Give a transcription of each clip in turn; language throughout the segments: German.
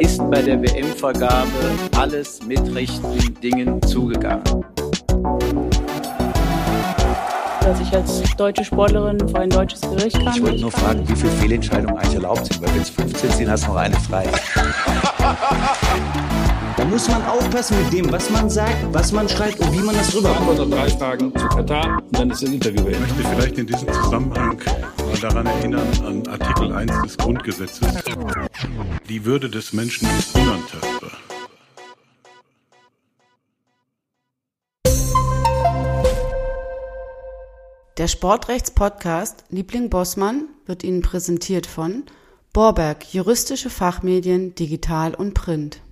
ist bei der WM-Vergabe alles mit rechten Dingen zugegangen. Dass ich als deutsche Sportlerin vor ein deutsches Gericht kann. Ich wollte nur fragen, wie viele Fehlentscheidungen eigentlich erlaubt sind, weil wenn es 15 sind, hast du noch eine frei. Da muss man aufpassen mit dem, was man sagt, was man schreibt und wie man das rüberkommt. Vor 3 Tagen zu Katar und dann ist ein Interview beendet. Ich möchte vielleicht in diesem Zusammenhang mal daran erinnern, an Artikel 1 des Grundgesetzes. Die Würde des Menschen ist unantastbar. Der Sportrechts-Podcast Liebling Bossmann wird Ihnen präsentiert von Borberg, juristische Fachmedien, digital und print.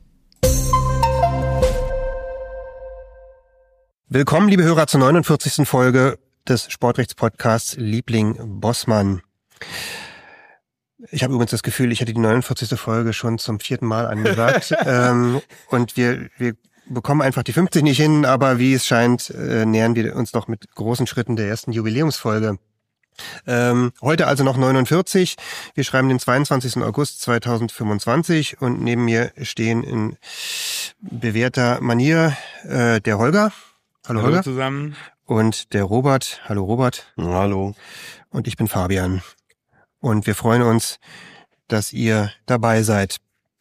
Willkommen, liebe Hörer, zur 49. Folge des Sportrechts-Podcasts Liebling Bossmann. Ich habe übrigens das Gefühl, ich hätte die 49. Folge schon zum 4. Mal angesagt. Und wir bekommen einfach die 50 nicht hin, aber wie es scheint, nähern wir uns doch mit großen Schritten der ersten Jubiläumsfolge. Heute also noch 49. Wir schreiben den 22. August 2025 und neben mir stehen in bewährter Manier der Holger. Hallo Holger. Zusammen. Und der Robert. Hallo Robert. Hallo. Und ich bin Fabian. Und wir freuen uns, dass ihr dabei seid.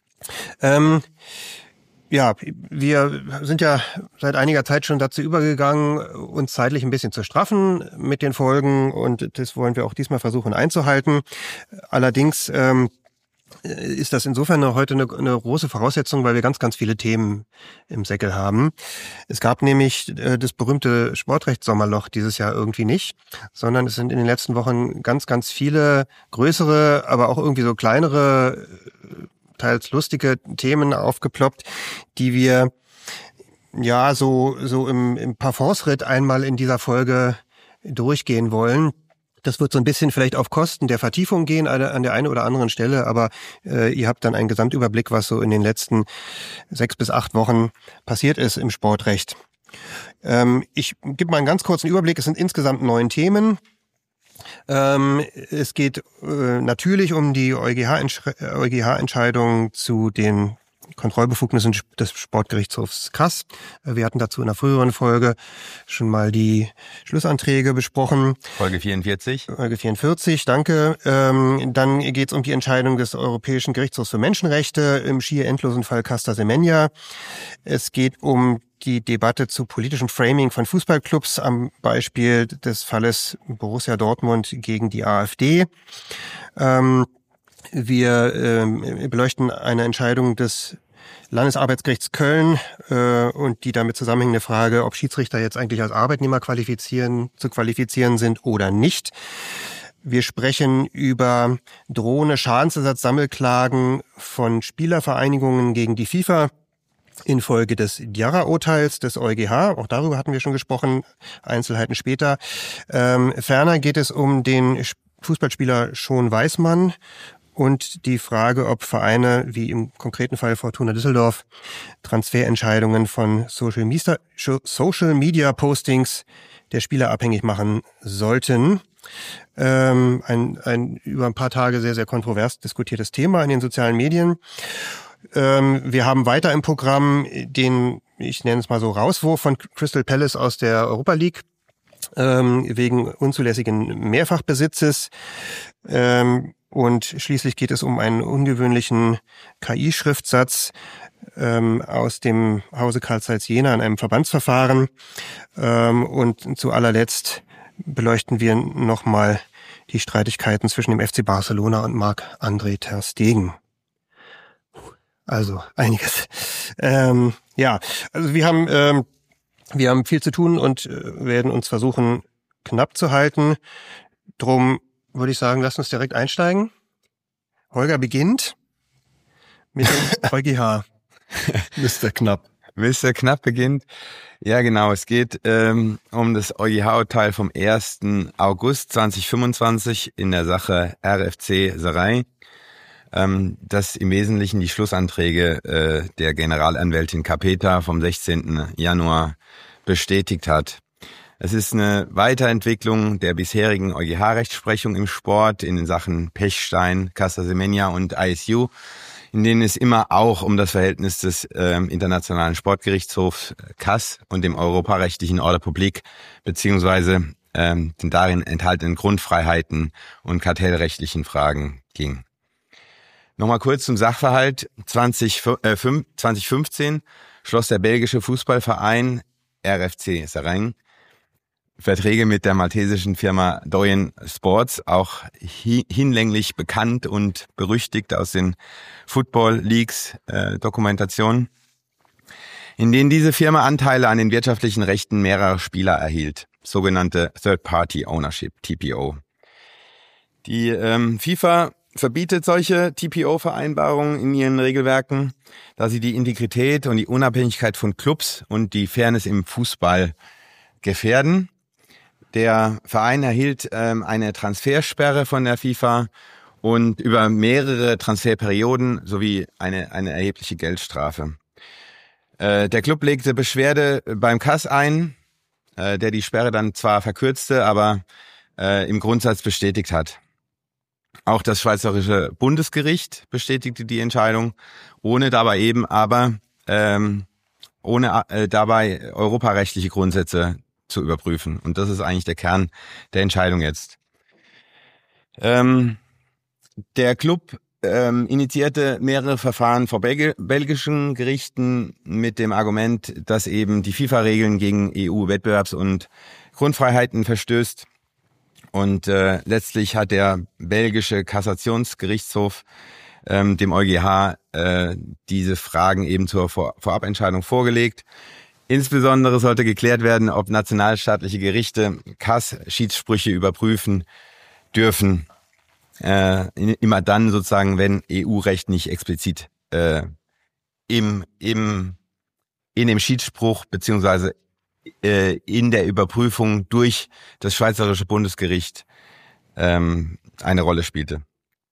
Ja, wir sind ja seit einiger Zeit schon dazu übergegangen, uns zeitlich ein bisschen zu straffen mit den Folgen, und das wollen wir auch diesmal versuchen einzuhalten. Allerdings ist das insofern heute eine große Voraussetzung, weil wir ganz, ganz viele Themen im Säckel haben. Es gab nämlich das berühmte Sportrechtssommerloch dieses Jahr irgendwie nicht, sondern es sind in den letzten Wochen ganz, ganz viele größere, aber auch irgendwie so kleinere, teils lustige Themen aufgeploppt, die wir ja so im Parforce-Ritt einmal in dieser Folge durchgehen wollen. Das wird so ein bisschen vielleicht auf Kosten der Vertiefung gehen an der einen oder anderen Stelle, aber ihr habt dann einen Gesamtüberblick, was so in den letzten 6 bis 8 Wochen passiert ist im Sportrecht. Ich gebe mal einen ganz kurzen Überblick. Es sind insgesamt 9 Themen. Es geht natürlich um die EuGH-Entscheidung zu den Kontrollbefugnissen des Sportgerichtshofs Krass. Wir hatten dazu in einer früheren Folge schon mal die Schlussanträge besprochen. Folge 44. Folge 44, danke. Dann geht es um die Entscheidung des Europäischen Gerichtshofs für Menschenrechte im schier endlosen Fall Caster Semenya. Es geht um die Debatte zu politischem Framing von Fußballclubs am Beispiel des Falles Borussia Dortmund gegen die AfD. Wir beleuchten eine Entscheidung des Landesarbeitsgerichts Köln und die damit zusammenhängende Frage, ob Schiedsrichter jetzt eigentlich als Arbeitnehmer zu qualifizieren sind oder nicht. Wir sprechen über drohende Schadensersatzsammelklagen von Spielervereinigungen gegen die FIFA infolge des Diarra-Urteils des EuGH. Auch darüber hatten wir schon gesprochen, Einzelheiten später. Ferner geht es um den Fußballspieler Schon Weismann und die Frage, ob Vereine, wie im konkreten Fall Fortuna Düsseldorf, Transferentscheidungen von Social Media Postings der Spieler abhängig machen sollten. Ein über ein paar Tage sehr, sehr kontrovers diskutiertes Thema in den sozialen Medien. Wir haben weiter im Programm den, ich nenne es mal so, Rauswurf von Crystal Palace aus der Europa League wegen unzulässigen Mehrfachbesitzes. Und schließlich geht es um einen ungewöhnlichen KI-Schriftsatz aus dem Hause Carl Zeiss Jena in einem Verbandsverfahren. Und zu allerletzt beleuchten wir nochmal die Streitigkeiten zwischen dem FC Barcelona und Marc-André ter Stegen. Also einiges. Ja, also wir haben viel zu tun und werden uns versuchen, knapp zu halten. Drum würde ich sagen, lasst uns direkt einsteigen. Holger beginnt mit dem EuGH. Mr. Knapp. Mr. Knapp beginnt. Ja, genau. Es geht um das EuGH-Urteil vom 1. August 2025 in der Sache RFC Serey, das im Wesentlichen die Schlussanträge der Generalanwältin Capeta vom 16. Januar bestätigt hat. Es ist eine Weiterentwicklung der bisherigen EuGH-Rechtsprechung im Sport in den Sachen Pechstein, Caster Semenya und ISU. in denen es immer auch um das Verhältnis des Internationalen Sportgerichtshofs CAS und dem europarechtlichen Ordre public beziehungsweise den darin enthaltenen Grundfreiheiten und kartellrechtlichen Fragen ging. Nochmal kurz zum Sachverhalt. 2015 schloss der belgische Fußballverein RFC Sereng Verträge mit der maltesischen Firma Doyen Sports, auch hinlänglich bekannt und berüchtigt aus den Football Leagues Dokumentationen, in denen diese Firma Anteile an den wirtschaftlichen Rechten mehrerer Spieler erhielt, sogenannte Third-Party Ownership, TPO. Die FIFA verbietet solche TPO-Vereinbarungen in ihren Regelwerken, da sie die Integrität und die Unabhängigkeit von Clubs und die Fairness im Fußball gefährden. Der Verein erhielt eine Transfersperre von der FIFA und über mehrere Transferperioden sowie eine erhebliche Geldstrafe. Der Club legte Beschwerde beim CAS ein, der die Sperre dann zwar verkürzte, aber im Grundsatz bestätigt hat. Auch das Schweizerische Bundesgericht bestätigte die Entscheidung, ohne dabei europarechtliche Grundsätze zu überprüfen. Und das ist eigentlich der Kern der Entscheidung jetzt. Der Club initiierte mehrere Verfahren vor belgischen Gerichten mit dem Argument, dass eben die FIFA-Regeln gegen EU-Wettbewerbs- und Grundfreiheiten verstößt. Und letztlich hat der belgische Kassationsgerichtshof dem EuGH diese Fragen eben zur Vorabentscheidung vorgelegt. Insbesondere sollte geklärt werden, ob nationalstaatliche Gerichte CAS-Schiedssprüche überprüfen dürfen. Immer dann sozusagen, wenn EU-Recht nicht explizit in dem Schiedsspruch beziehungsweise in der Überprüfung durch das Schweizerische Bundesgericht eine Rolle spielte.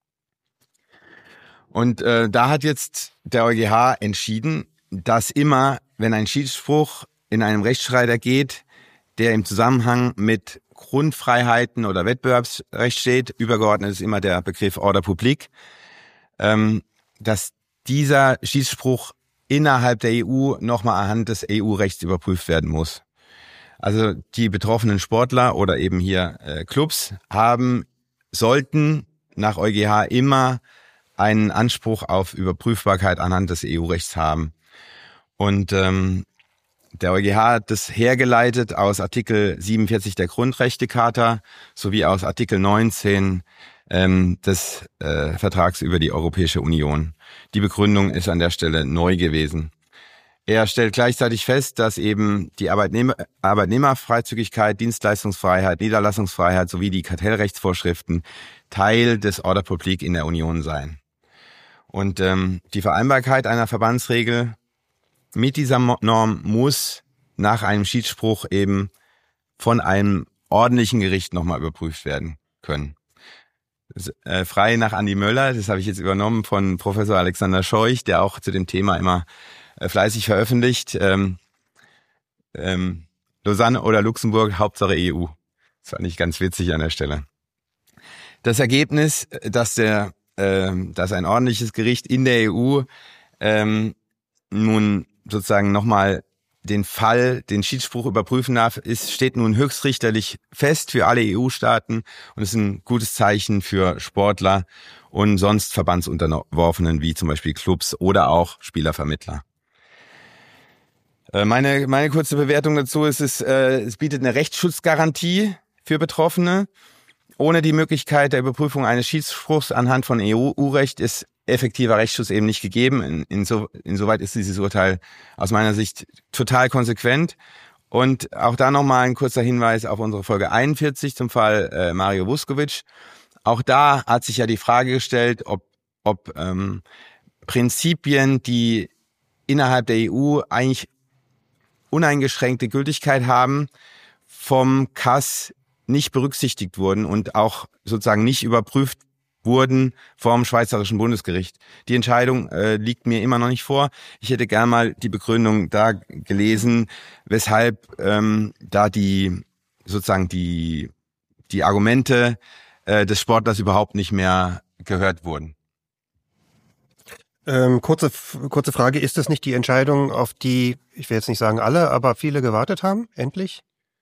Und da hat jetzt der EuGH entschieden, dass immer, wenn ein Schiedsspruch in einem Rechtsstreit ergeht, der im Zusammenhang mit Grundfreiheiten oder Wettbewerbsrecht steht, übergeordnet ist immer der Begriff Ordre public, dass dieser Schiedsspruch innerhalb der EU nochmal anhand des EU-Rechts überprüft werden muss. Also die betroffenen Sportler oder eben hier Clubs sollten nach EuGH immer einen Anspruch auf Überprüfbarkeit anhand des EU-Rechts haben. Und der EuGH hat das hergeleitet aus Artikel 47 der Grundrechtecharta sowie aus Artikel 19 des Vertrags über die Europäische Union. Die Begründung ist an der Stelle neu gewesen. Er stellt gleichzeitig fest, dass eben die Arbeitnehmerfreizügigkeit, Dienstleistungsfreiheit, Niederlassungsfreiheit sowie die Kartellrechtsvorschriften Teil des Ordre public in der Union seien. Und die Vereinbarkeit einer Verbandsregel mit dieser Norm muss nach einem Schiedsspruch eben von einem ordentlichen Gericht nochmal überprüft werden können. Frei nach Andi Möller, das habe ich jetzt übernommen von Professor Alexander Scheuch, der auch zu dem Thema immer fleißig veröffentlicht. Lausanne oder Luxemburg, Hauptsache EU. Das fand ich ganz witzig an der Stelle. Das Ergebnis, dass ein ordentliches Gericht in der EU nun sozusagen nochmal den Schiedsspruch überprüfen darf, steht nun höchstrichterlich fest für alle EU-Staaten und ist ein gutes Zeichen für Sportler und sonst Verbandsunterworfenen wie zum Beispiel Clubs oder auch Spielervermittler. Meine kurze Bewertung dazu ist, es bietet eine Rechtsschutzgarantie für Betroffene. Ohne die Möglichkeit der Überprüfung eines Schiedsspruchs anhand von EU-Recht ist effektiver Rechtsschutz eben nicht gegeben. Insoweit ist dieses Urteil aus meiner Sicht total konsequent. Und auch da nochmal ein kurzer Hinweis auf unsere Folge 41 zum Fall Mario Vuskovic. Auch da hat sich ja die Frage gestellt, ob Prinzipien, die innerhalb der EU eigentlich uneingeschränkte Gültigkeit haben, vom CAS nicht berücksichtigt wurden und auch sozusagen nicht überprüft wurden vom Schweizerischen Bundesgericht. Die Entscheidung liegt mir immer noch nicht vor. Ich hätte gern mal die Begründung da gelesen, weshalb da die Argumente des Sportlers überhaupt nicht mehr gehört wurden. Kurze Frage, ist das nicht die Entscheidung, auf die, ich will jetzt nicht sagen alle, aber viele gewartet haben, endlich?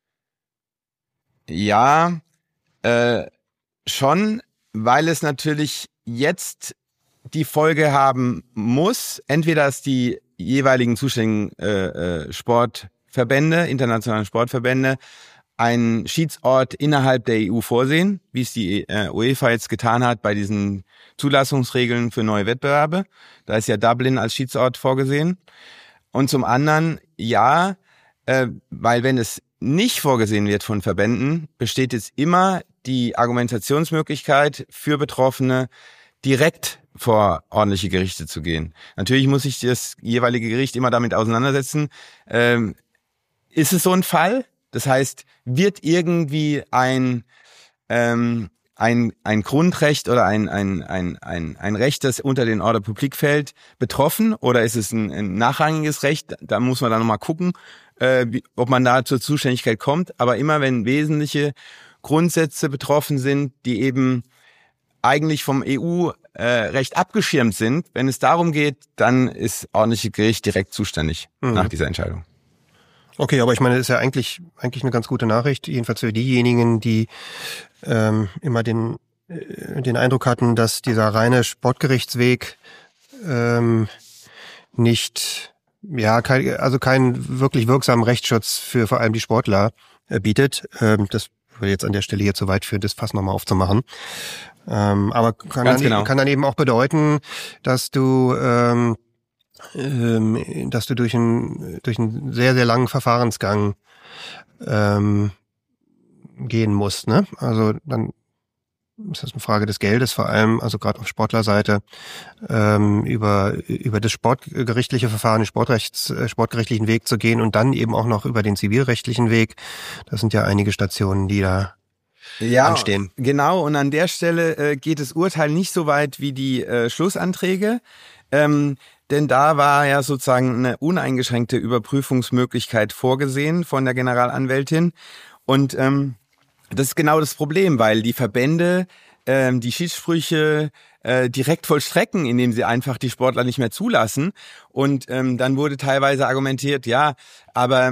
Ja, schon, weil es natürlich jetzt die Folge haben muss, entweder dass die jeweiligen zuständigen Sportverbände, internationalen Sportverbände, einen Schiedsort innerhalb der EU vorsehen, wie es die UEFA jetzt getan hat bei diesen Zulassungsregeln für neue Wettbewerbe. Da ist ja Dublin als Schiedsort vorgesehen. Und zum anderen, ja, weil wenn es nicht vorgesehen wird von Verbänden, besteht jetzt immer die Argumentationsmöglichkeit für Betroffene, direkt vor ordentliche Gerichte zu gehen. Natürlich muss sich das jeweilige Gericht immer damit auseinandersetzen. Ist es so ein Fall? Das heißt, wird irgendwie ein Grundrecht oder ein Recht, das unter den Ordre public fällt, betroffen? Oder ist es ein nachrangiges Recht? Da muss man dann nochmal gucken, ob man da zur Zuständigkeit kommt. Aber immer wenn wesentliche Grundsätze betroffen sind, die eben eigentlich vom EU-Recht abgeschirmt sind, wenn es darum geht, dann ist ordentliche Gericht direkt zuständig nach dieser Entscheidung. Okay, aber ich meine, das ist ja eigentlich eine ganz gute Nachricht, jedenfalls für diejenigen, die immer den Eindruck hatten, dass dieser reine Sportgerichtsweg nicht, ja, keinen wirklich wirksamen Rechtsschutz für vor allem die Sportler bietet. Das würde jetzt an der Stelle hier zu weit führen, das Fass nochmal aufzumachen. Aber kann dann eben auch bedeuten, dass du durch einen sehr, sehr langen Verfahrensgang gehen musst, ne? Also dann ist das eine Frage des Geldes vor allem, also gerade auf Sportlerseite, über das sportgerichtliche Verfahren, den sportgerichtlichen Weg zu gehen und dann eben auch noch über den zivilrechtlichen Weg. Das sind ja einige Stationen, die da anstehen. Genau, und an der Stelle geht das Urteil nicht so weit wie die Schlussanträge. Denn da war ja sozusagen eine uneingeschränkte Überprüfungsmöglichkeit vorgesehen von der Generalanwältin. Und das ist genau das Problem, weil die Verbände die Schiedssprüche direkt vollstrecken, indem sie einfach die Sportler nicht mehr zulassen. Und dann wurde teilweise argumentiert, ja, aber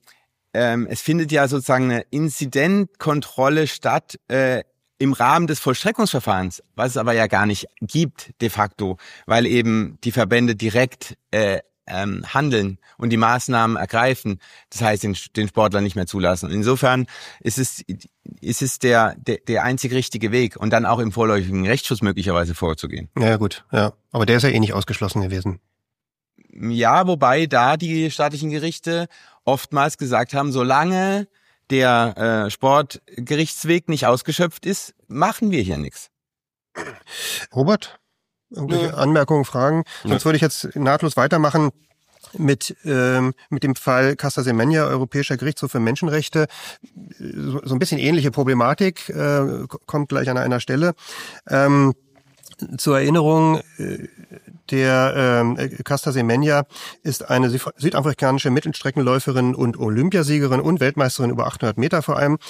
es findet ja sozusagen eine Inzidentkontrolle statt im Rahmen des Vollstreckungsverfahrens, was es aber ja gar nicht gibt de facto, weil eben die Verbände direkt handeln und die Maßnahmen ergreifen, das heißt den Sportler nicht mehr zulassen. Und insofern ist es der einzig richtige Weg und dann auch im vorläufigen Rechtsschutz möglicherweise vorzugehen. Ja gut, ja, aber der ist ja eh nicht ausgeschlossen gewesen. Ja, wobei da die staatlichen Gerichte oftmals gesagt haben, solange der Sportgerichtsweg nicht ausgeschöpft ist, machen wir hier nichts. Robert, irgendwelche Anmerkungen, Fragen? Sonst würde ich jetzt nahtlos weitermachen mit dem Fall Caster-Semenya, Europäischer Gerichtshof für Menschenrechte. So ein bisschen ähnliche Problematik, kommt gleich an einer Stelle. Zur Erinnerung, der Caster-Semenya ist eine südafrikanische Mittelstreckenläuferin und Olympiasiegerin und Weltmeisterin über 800 Meter vor allem.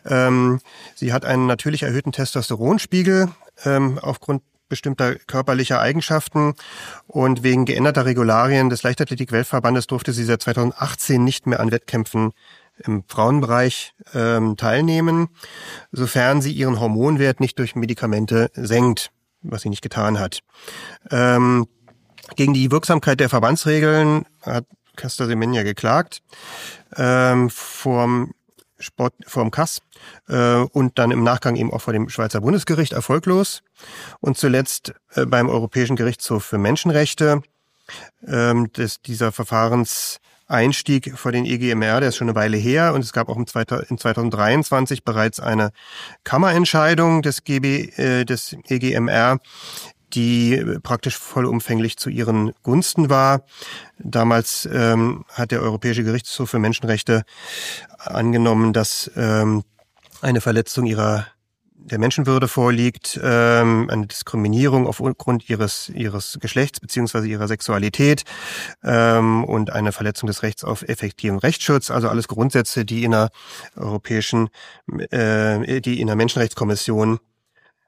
Sie hat einen natürlich erhöhten Testosteronspiegel aufgrund bestimmter körperlicher Eigenschaften und wegen geänderter Regularien des Leichtathletik-Weltverbandes durfte sie seit 2018 nicht mehr an Wettkämpfen im Frauenbereich teilnehmen, sofern sie ihren Hormonwert nicht durch Medikamente senkt, was sie nicht getan hat. Gegen die Wirksamkeit der Verbandsregeln hat Caster-Semenya geklagt vorm KAS und dann im Nachgang eben auch vor dem Schweizer Bundesgericht erfolglos und zuletzt beim Europäischen Gerichtshof für Menschenrechte. Dieser Verfahrenseinstieg vor den EGMR, der ist schon eine Weile her und es gab auch in 2023 bereits eine Kammerentscheidung des EGMR, die praktisch vollumfänglich zu ihren Gunsten war. Damals hat der Europäische Gerichtshof für Menschenrechte angenommen, dass eine Verletzung der Menschenwürde vorliegt, eine Diskriminierung aufgrund ihres Geschlechts bzw. ihrer Sexualität und eine Verletzung des Rechts auf effektiven Rechtsschutz, also alles Grundsätze, die in der Menschenrechtskommission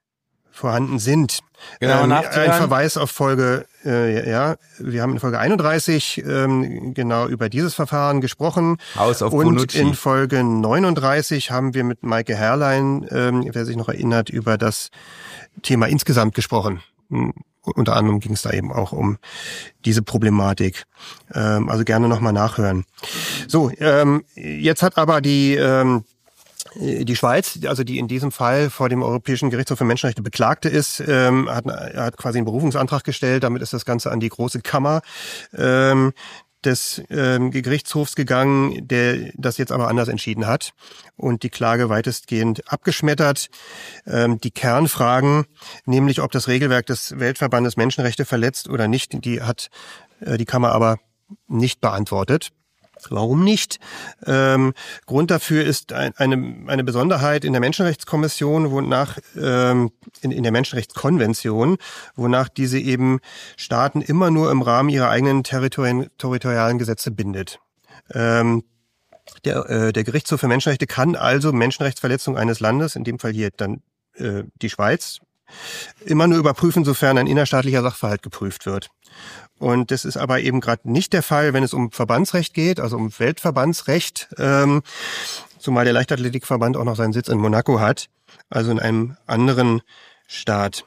vorhanden sind. Genau, ein Verweis auf Folge, wir haben in Folge 31 genau über dieses Verfahren gesprochen. House of Und Bonucci. in Folge 39 haben wir mit Maike Herrlein, wer sich noch erinnert, über das Thema insgesamt gesprochen. Unter anderem ging es da eben auch um diese Problematik. Also gerne nochmal nachhören. So, jetzt hat aber die Schweiz, also die in diesem Fall vor dem Europäischen Gerichtshof für Menschenrechte Beklagte ist, hat quasi einen Berufungsantrag gestellt. Damit ist das Ganze an die große Kammer des Gerichtshofs gegangen, der das jetzt aber anders entschieden hat und die Klage weitestgehend abgeschmettert. Die Kernfragen, nämlich ob das Regelwerk des Weltverbandes Menschenrechte verletzt oder nicht, die hat die Kammer aber nicht beantwortet. Warum nicht? Grund dafür ist eine Besonderheit in der Menschenrechtskommission, wonach in der Menschenrechtskonvention, wonach diese eben Staaten immer nur im Rahmen ihrer eigenen territorialen Gesetze bindet. Der Gerichtshof für Menschenrechte kann also Menschenrechtsverletzungen eines Landes, in dem Fall hier dann die Schweiz, immer nur überprüfen, sofern ein innerstaatlicher Sachverhalt geprüft wird. Und das ist aber eben gerade nicht der Fall, wenn es um Verbandsrecht geht, also um Weltverbandsrecht, zumal der Leichtathletikverband auch noch seinen Sitz in Monaco hat, also in einem anderen Staat.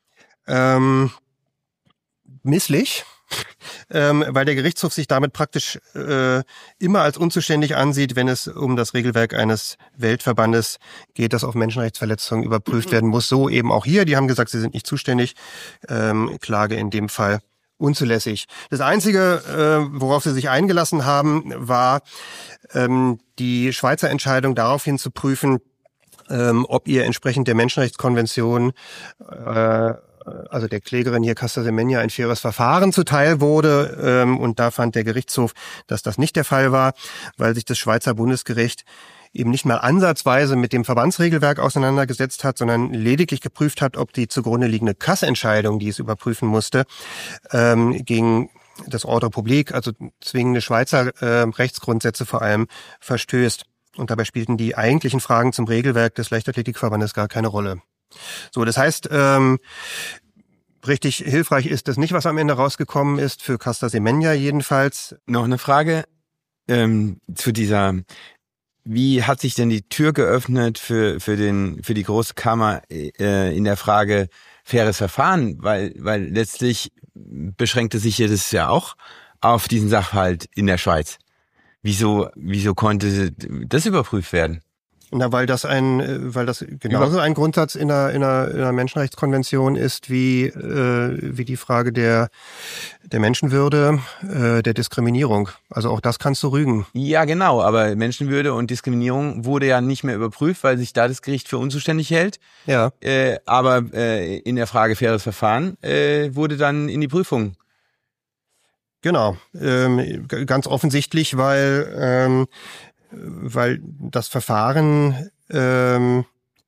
Misslich, weil der Gerichtshof sich damit praktisch immer als unzuständig ansieht, wenn es um das Regelwerk eines Weltverbandes geht, das auf Menschenrechtsverletzungen überprüft werden muss. So eben auch hier, die haben gesagt, sie sind nicht zuständig. Klage in dem Fall unzulässig. Das Einzige, worauf sie sich eingelassen haben, war die Schweizer Entscheidung daraufhin zu prüfen, ob ihr entsprechend der Menschenrechtskonvention, also der Klägerin hier Casta Semenya, ein faires Verfahren zuteil wurde. Und da fand der Gerichtshof, dass das nicht der Fall war, weil sich das Schweizer Bundesgericht eben nicht mal ansatzweise mit dem Verbandsregelwerk auseinandergesetzt hat, sondern lediglich geprüft hat, ob die zugrunde liegende Kassentscheidung, die es überprüfen musste, gegen das Ordre public, also zwingende Schweizer Rechtsgrundsätze vor allem, verstößt. Und dabei spielten die eigentlichen Fragen zum Regelwerk des Leichtathletikverbandes gar keine Rolle. So, das heißt, richtig hilfreich ist das nicht, was am Ende rausgekommen ist, für Casta Semenya jedenfalls. Noch eine Frage zu dieser. Wie hat sich denn die Tür geöffnet für die Große Kammer in der Frage faires Verfahren? Weil letztlich beschränkte sich ja das ja auch auf diesen Sachverhalt in der Schweiz. Wieso konnte das überprüft werden? Na, weil das genauso ein Grundsatz in der Menschenrechtskonvention ist wie die Frage der Menschenwürde, der Diskriminierung. Also auch das kannst du rügen. Ja, genau, aber Menschenwürde und Diskriminierung wurde ja nicht mehr überprüft, weil sich da das Gericht für unzuständig hält. Ja. Aber in der Frage faires Verfahren wurde dann in die Prüfung. Genau, ganz offensichtlich, weil das Verfahren ja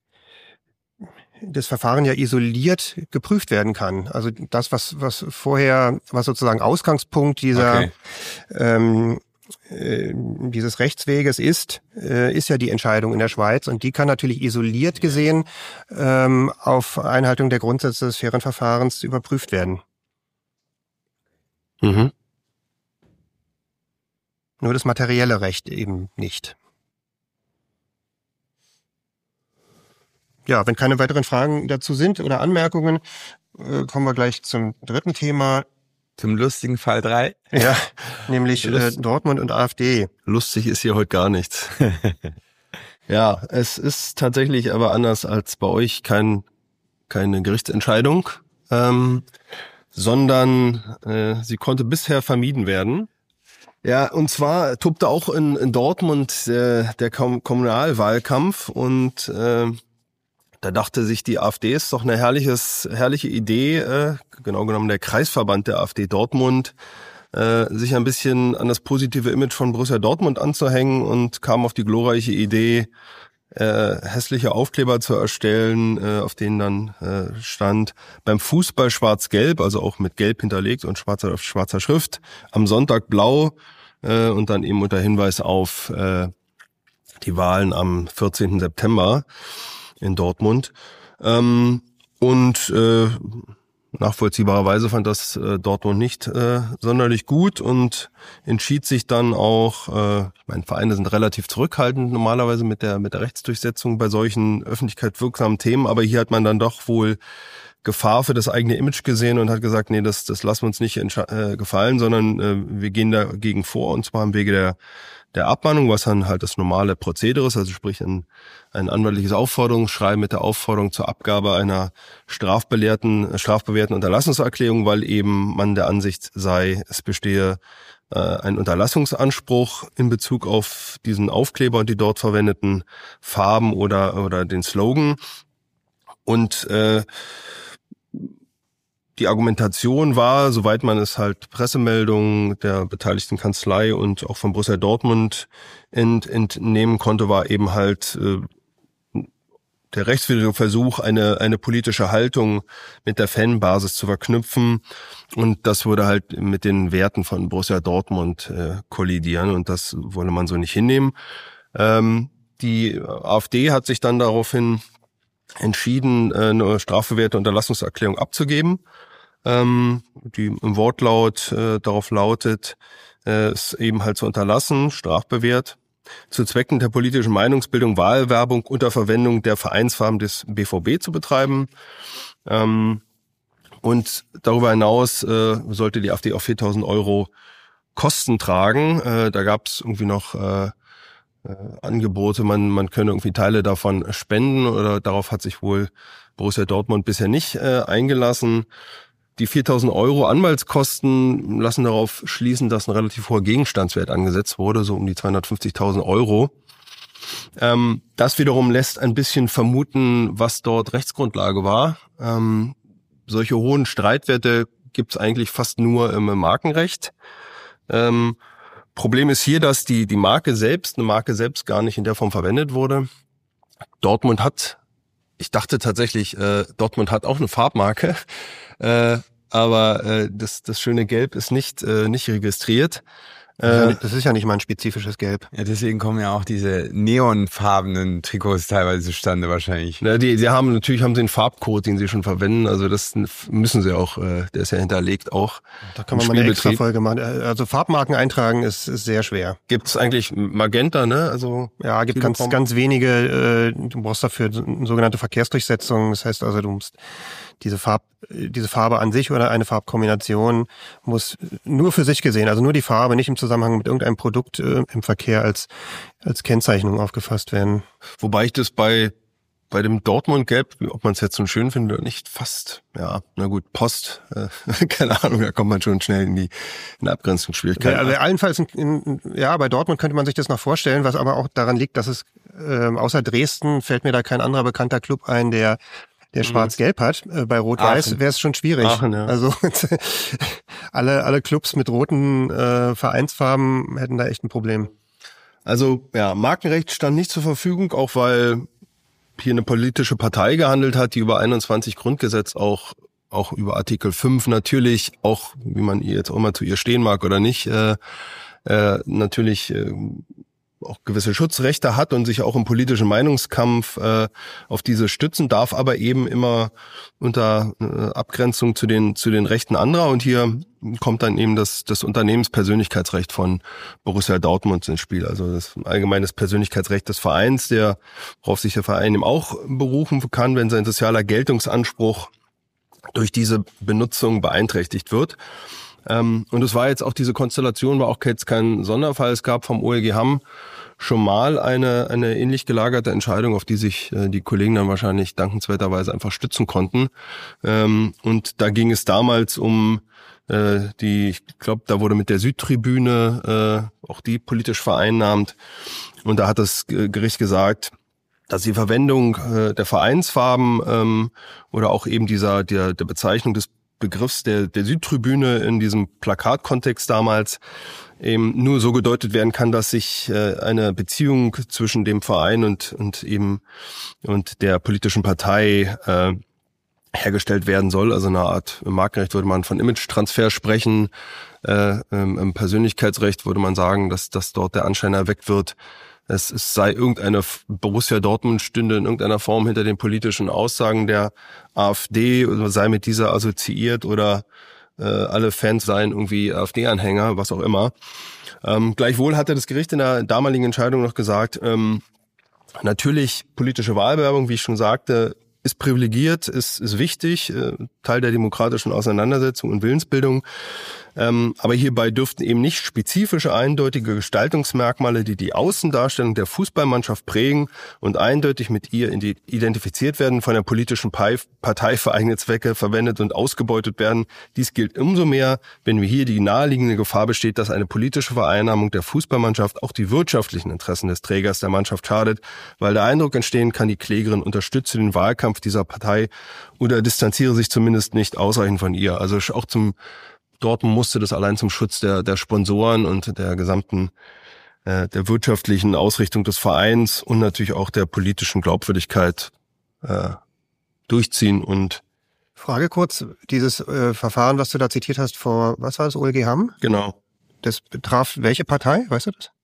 isoliert geprüft werden kann. Also das, was sozusagen Ausgangspunkt dieses Rechtsweges ist ja die Entscheidung in der Schweiz, und die kann natürlich isoliert gesehen auf Einhaltung der Grundsätze des fairen Verfahrens überprüft werden. Mhm. Nur das materielle Recht eben nicht. Ja, wenn keine weiteren Fragen dazu sind oder Anmerkungen, kommen wir gleich zum dritten Thema. Zum lustigen Fall 3. Ja, nämlich Dortmund und AfD. Lustig ist hier heute gar nichts. Ja, es ist tatsächlich aber anders als bei euch keine Gerichtsentscheidung, sondern sie konnte bisher vermieden werden. Ja, und zwar tobte auch in Dortmund der Kommunalwahlkampf, und da dachte sich die AfD, ist doch eine herrliche Idee, genau genommen der Kreisverband der AfD Dortmund, sich ein bisschen an das positive Image von Borussia Dortmund anzuhängen, und kam auf die glorreiche Idee, hässliche Aufkleber zu erstellen, auf denen dann stand: beim Fußball schwarz-gelb, also auch mit gelb hinterlegt und schwarzer Schrift, am Sonntag blau, und dann eben unter Hinweis auf die Wahlen am 14. September in Dortmund. Und nachvollziehbarerweise fand das Dortmund nicht sonderlich gut und entschied sich dann auch, ich meine, Vereine sind relativ zurückhaltend normalerweise mit der Rechtsdurchsetzung bei solchen öffentlichkeit wirksamen Themen, aber hier hat man dann doch wohl Gefahr für das eigene Image gesehen und hat gesagt, nee, das lassen wir uns nicht gefallen, sondern wir gehen dagegen vor, und zwar im Wege der Abmahnung, was dann halt das normale Prozedere ist, also sprich ein anwaltliches Aufforderungsschreiben mit der Aufforderung zur Abgabe einer strafbewährten Unterlassungserklärung, weil eben man der Ansicht sei, es bestehe ein Unterlassungsanspruch in Bezug auf diesen Aufkleber und die dort verwendeten Farben oder den Slogan. Und die Argumentation war, soweit man es halt Pressemeldungen der beteiligten Kanzlei und auch von Borussia Dortmund entnehmen konnte, war eben halt der rechtswidrige Versuch, eine politische Haltung mit der Fanbasis zu verknüpfen. Und das würde halt mit den Werten von Borussia Dortmund kollidieren, und das wolle man so nicht hinnehmen. Die AfD hat sich dann daraufhin entschieden, eine strafbewährte Unterlassungserklärung abzugeben, die im Wortlaut darauf lautet, es eben halt zu unterlassen, strafbewehrt, zu Zwecken der politischen Meinungsbildung, Wahlwerbung unter Verwendung der Vereinsfarben des BVB zu betreiben. Und darüber hinaus sollte die AfD auch 4.000 Euro Kosten tragen. Da gab es irgendwie noch Angebote, man könne irgendwie Teile davon spenden, oder darauf hat sich wohl Borussia Dortmund bisher nicht eingelassen. Die 4.000 Euro Anwaltskosten lassen darauf schließen, dass ein relativ hoher Gegenstandswert angesetzt wurde, so um die 250.000 Euro. Das wiederum lässt ein bisschen vermuten, was dort Rechtsgrundlage war. Solche hohen Streitwerte gibt es eigentlich fast nur im Markenrecht. Problem ist hier, dass die Marke selbst gar nicht in der Form verwendet wurde. Dortmund hat auch eine Farbmarke, aber das schöne Gelb ist nicht registriert. Das ist ja nicht mal ein spezifisches Gelb. Ja, deswegen kommen ja auch diese neonfarbenen Trikots teilweise zustande wahrscheinlich. Ja, sie haben den Farbcode, den sie schon verwenden, also das müssen sie auch, der ist ja hinterlegt auch. Da kann man mal eine extra Folge machen. Also Farbmarken eintragen ist sehr schwer. Gibt's eigentlich Magenta, ne? Also ja, gibt ganz wenige, du brauchst dafür sogenannte Verkehrsdurchsetzung, das heißt also, du musst diese Farbe an sich oder eine Farbkombination muss nur für sich gesehen, also nur die Farbe, nicht im Zusammenhang mit irgendeinem Produkt im Verkehr als Kennzeichnung aufgefasst werden. Wobei ich das bei dem Dortmund-Gelb, ob man es jetzt so schön findet oder nicht, fast, ja, na gut, Post, keine Ahnung, da kommt man schon schnell in eine Abgrenzungsschwierigkeit. Also allenfalls, bei Dortmund könnte man sich das noch vorstellen, was aber auch daran liegt, dass es außer Dresden fällt mir da kein anderer bekannter Club ein, der Schwarz-Gelb hat. Bei Rot-Weiß wäre es schon schwierig. Aachen, ja. Also alle Clubs mit roten Vereinsfarben hätten da echt ein Problem. Also ja, Markenrecht stand nicht zur Verfügung, auch weil hier eine politische Partei gehandelt hat, die über 21 Grundgesetz auch über Artikel 5 natürlich, auch wie man ihr jetzt auch mal zu ihr stehen mag oder nicht, natürlich auch gewisse Schutzrechte hat und sich auch im politischen Meinungskampf auf diese stützen darf, aber eben immer unter Abgrenzung zu den Rechten anderer. Und hier kommt dann eben das Unternehmenspersönlichkeitsrecht von Borussia Dortmund ins Spiel. Also das allgemeines Persönlichkeitsrecht des Vereins, worauf sich der Verein eben auch berufen kann, wenn sein sozialer Geltungsanspruch durch diese Benutzung beeinträchtigt wird. Und es war jetzt auch diese Konstellation, war auch jetzt kein Sonderfall. Es gab vom OLG Hamm schon mal eine ähnlich gelagerte Entscheidung, auf die sich die Kollegen dann wahrscheinlich dankenswerterweise einfach stützen konnten. Und da ging es damals um ich glaube, da wurde mit der Südtribüne auch die politisch vereinnahmt. Und da hat das Gericht gesagt, dass die Verwendung der Vereinsfarben oder auch eben der Bezeichnung des Begriffs der Südtribüne in diesem Plakatkontext damals eben nur so gedeutet werden kann, dass sich eine Beziehung zwischen dem Verein und der politischen Partei hergestellt werden soll. Also eine Art im Markenrecht würde man von Image-Transfer sprechen. Im Persönlichkeitsrecht würde man sagen, dass dort der Anschein erweckt wird, es sei irgendeine Borussia Dortmund stünde in irgendeiner Form hinter den politischen Aussagen der AfD oder sei mit dieser assoziiert oder alle Fans seien irgendwie AfD-Anhänger, was auch immer. Gleichwohl hatte das Gericht in der damaligen Entscheidung noch gesagt, natürlich politische Wahlwerbung, wie ich schon sagte, ist privilegiert, ist wichtig, Teil der demokratischen Auseinandersetzung und Willensbildung. Aber hierbei dürften eben nicht spezifische, eindeutige Gestaltungsmerkmale, die die Außendarstellung der Fußballmannschaft prägen und eindeutig mit ihr identifiziert werden, von der politischen Partei für eigene Zwecke verwendet und ausgebeutet werden. Dies gilt umso mehr, wenn hier die naheliegende Gefahr besteht, dass eine politische Vereinnahmung der Fußballmannschaft auch die wirtschaftlichen Interessen des Trägers der Mannschaft schadet, weil der Eindruck entstehen kann, die Klägerin unterstütze den Wahlkampf dieser Partei oder distanziere sich zumindest nicht ausreichend von ihr. Also auch Dortmund musste das allein zum Schutz der Sponsoren und der gesamten der wirtschaftlichen Ausrichtung des Vereins und natürlich auch der politischen Glaubwürdigkeit durchziehen. Und Frage kurz, dieses Verfahren, was du da zitiert hast vor, was war das, OLG Hamm? Genau. Das betraf welche Partei, weißt du das?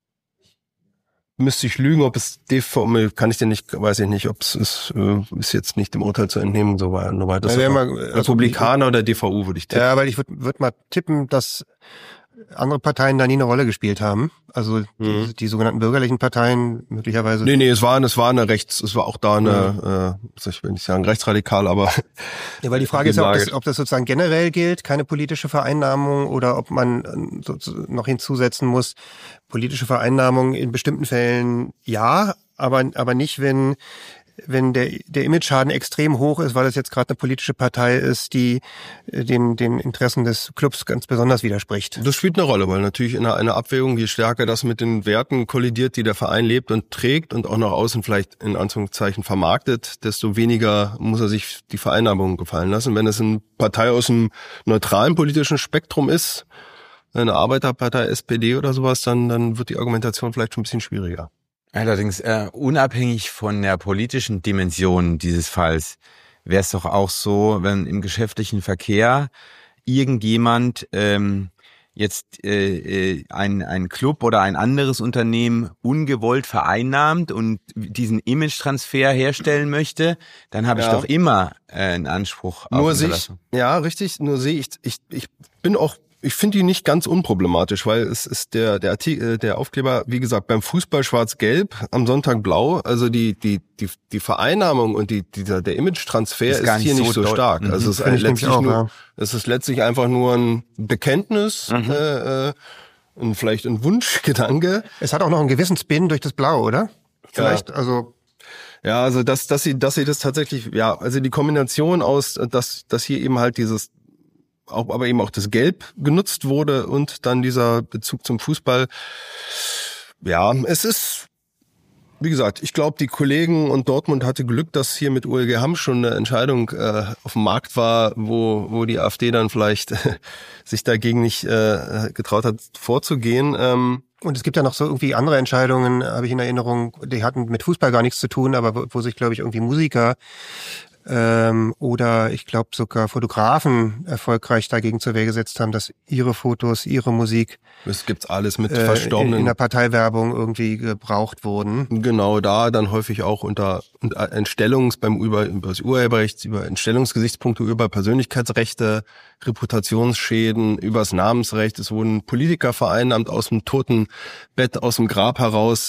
Müsste ich lügen, ob es kann ich dir nicht, weiß ich nicht, ob es ist jetzt nicht dem Urteil zu entnehmen, soweit das Republikaner oder DVU würde ich tippen. Ja, weil ich würde mal tippen, dass andere Parteien da nie eine Rolle gespielt haben. Also die sogenannten bürgerlichen Parteien möglicherweise. Nee, es war auch da eine, ich will nicht sagen rechtsradikal, aber ja, weil die Frage ist ja, ob das sozusagen generell gilt, keine politische Vereinnahmung, oder ob man noch hinzusetzen muss, politische Vereinnahmung in bestimmten Fällen ja, aber nicht, wenn der Imageschaden extrem hoch ist, weil es jetzt gerade eine politische Partei ist, die den Interessen des Clubs ganz besonders widerspricht. Das spielt eine Rolle, weil natürlich in einer Abwägung, je stärker das mit den Werten kollidiert, die der Verein lebt und trägt und auch nach außen vielleicht in Anführungszeichen vermarktet, desto weniger muss er sich die Vereinnahmung gefallen lassen. Wenn es eine Partei aus dem neutralen politischen Spektrum ist, eine Arbeiterpartei, SPD oder sowas, dann wird die Argumentation vielleicht schon ein bisschen schwieriger. Allerdings, unabhängig von der politischen Dimension dieses Falls, wäre es doch auch so, wenn im geschäftlichen Verkehr irgendjemand jetzt ein Club oder ein anderes Unternehmen ungewollt vereinnahmt und diesen Image-Transfer herstellen möchte, dann habe ich doch immer einen Anspruch auf Unterlassung. Ja, richtig, nur sehe ich finde die nicht ganz unproblematisch, weil es ist der Aufkleber, wie gesagt, beim Fußball schwarz-gelb, am Sonntag blau, also die Vereinnahmung und der Image-Transfer ist hier nicht so stark. Also es ist letztlich einfach nur ein Bekenntnis, und vielleicht ein Wunschgedanke. Es hat auch noch einen gewissen Spin durch das Blau, oder? Vielleicht, Ja, also dass sie das tatsächlich, ja, also die Kombination aus, dass hier eben halt aber eben auch das Gelb genutzt wurde und dann dieser Bezug zum Fußball. Ja, es ist, wie gesagt, ich glaube, die Kollegen und Dortmund hatte Glück, dass hier mit OLG Hamm schon eine Entscheidung auf dem Markt war, wo die AfD dann vielleicht sich dagegen nicht getraut hat, vorzugehen. Und es gibt ja noch so irgendwie andere Entscheidungen, habe ich in Erinnerung, die hatten mit Fußball gar nichts zu tun, aber wo sich, glaube ich, irgendwie Musiker oder ich glaube sogar Fotografen erfolgreich dagegen zur Wehr gesetzt haben, dass ihre Fotos, ihre Musik, es gibt's alles mit Verstorbenen in der Parteiwerbung irgendwie gebraucht wurden. Genau, da dann häufig auch über das Urheberrecht, über Entstellungsgesichtspunkte, über Persönlichkeitsrechte, Reputationsschäden, über das Namensrecht. Es wurden Politiker vereinnahmt aus dem Totenbett, aus dem Grab heraus,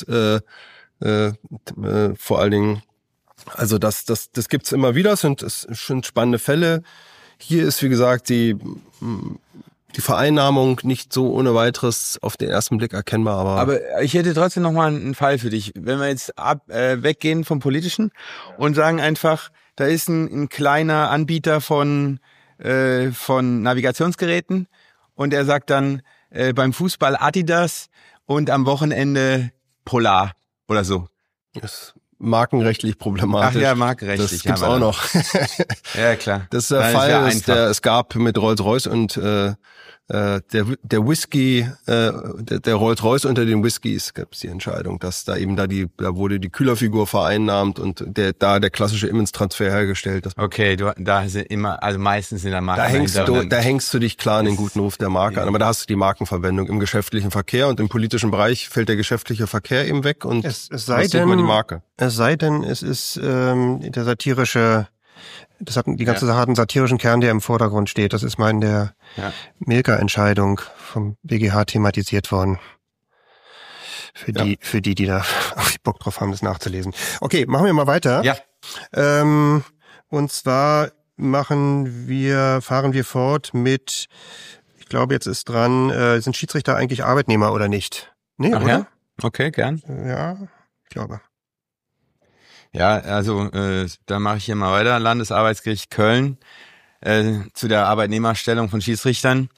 vor allen Dingen. Also das gibt's immer wieder, es sind spannende Fälle. Hier ist, wie gesagt, die Vereinnahmung nicht so ohne weiteres auf den ersten Blick erkennbar. Aber ich hätte trotzdem noch mal einen Fall für dich. Wenn wir jetzt weggehen vom Politischen und sagen einfach, da ist ein kleiner Anbieter von Navigationsgeräten und er sagt dann beim Fußball Adidas und am Wochenende Polar oder so. Das markenrechtlich problematisch. Ach ja, markenrechtlich. Das gibt's auch noch. Ja, klar. Das ist der Fall, es gab mit Rolls-Royce und der Whisky, der Rolls-Royce unter den Whiskys, gab es die Entscheidung, dass da eben da wurde die Kühlerfigur vereinnahmt und der klassische Image-Transfer hergestellt. Okay, da sind immer, also meistens in der Marke. Da hängst du dich klar an den guten Ruf der Marke an, aber da hast du die Markenverwendung im geschäftlichen Verkehr und im politischen Bereich fällt der geschäftliche Verkehr eben weg und es sei denn, die Marke. Es sei denn, es ist der satirische. Das hat die ganze Sache hat einen satirischen Kern, der im Vordergrund steht. Das ist mal in der Milka-Entscheidung vom BGH thematisiert worden. Für die da Bock drauf haben, das nachzulesen. Okay, machen wir mal weiter. Ja. Und zwar fahren wir fort mit, ich glaube, jetzt ist dran, sind Schiedsrichter eigentlich Arbeitnehmer oder nicht? Nee, oder? Ja? Okay, gern. Ja, ich glaube. Ja, also da mache ich hier mal weiter. Landesarbeitsgericht Köln zu der Arbeitnehmerstellung von Schiedsrichtern.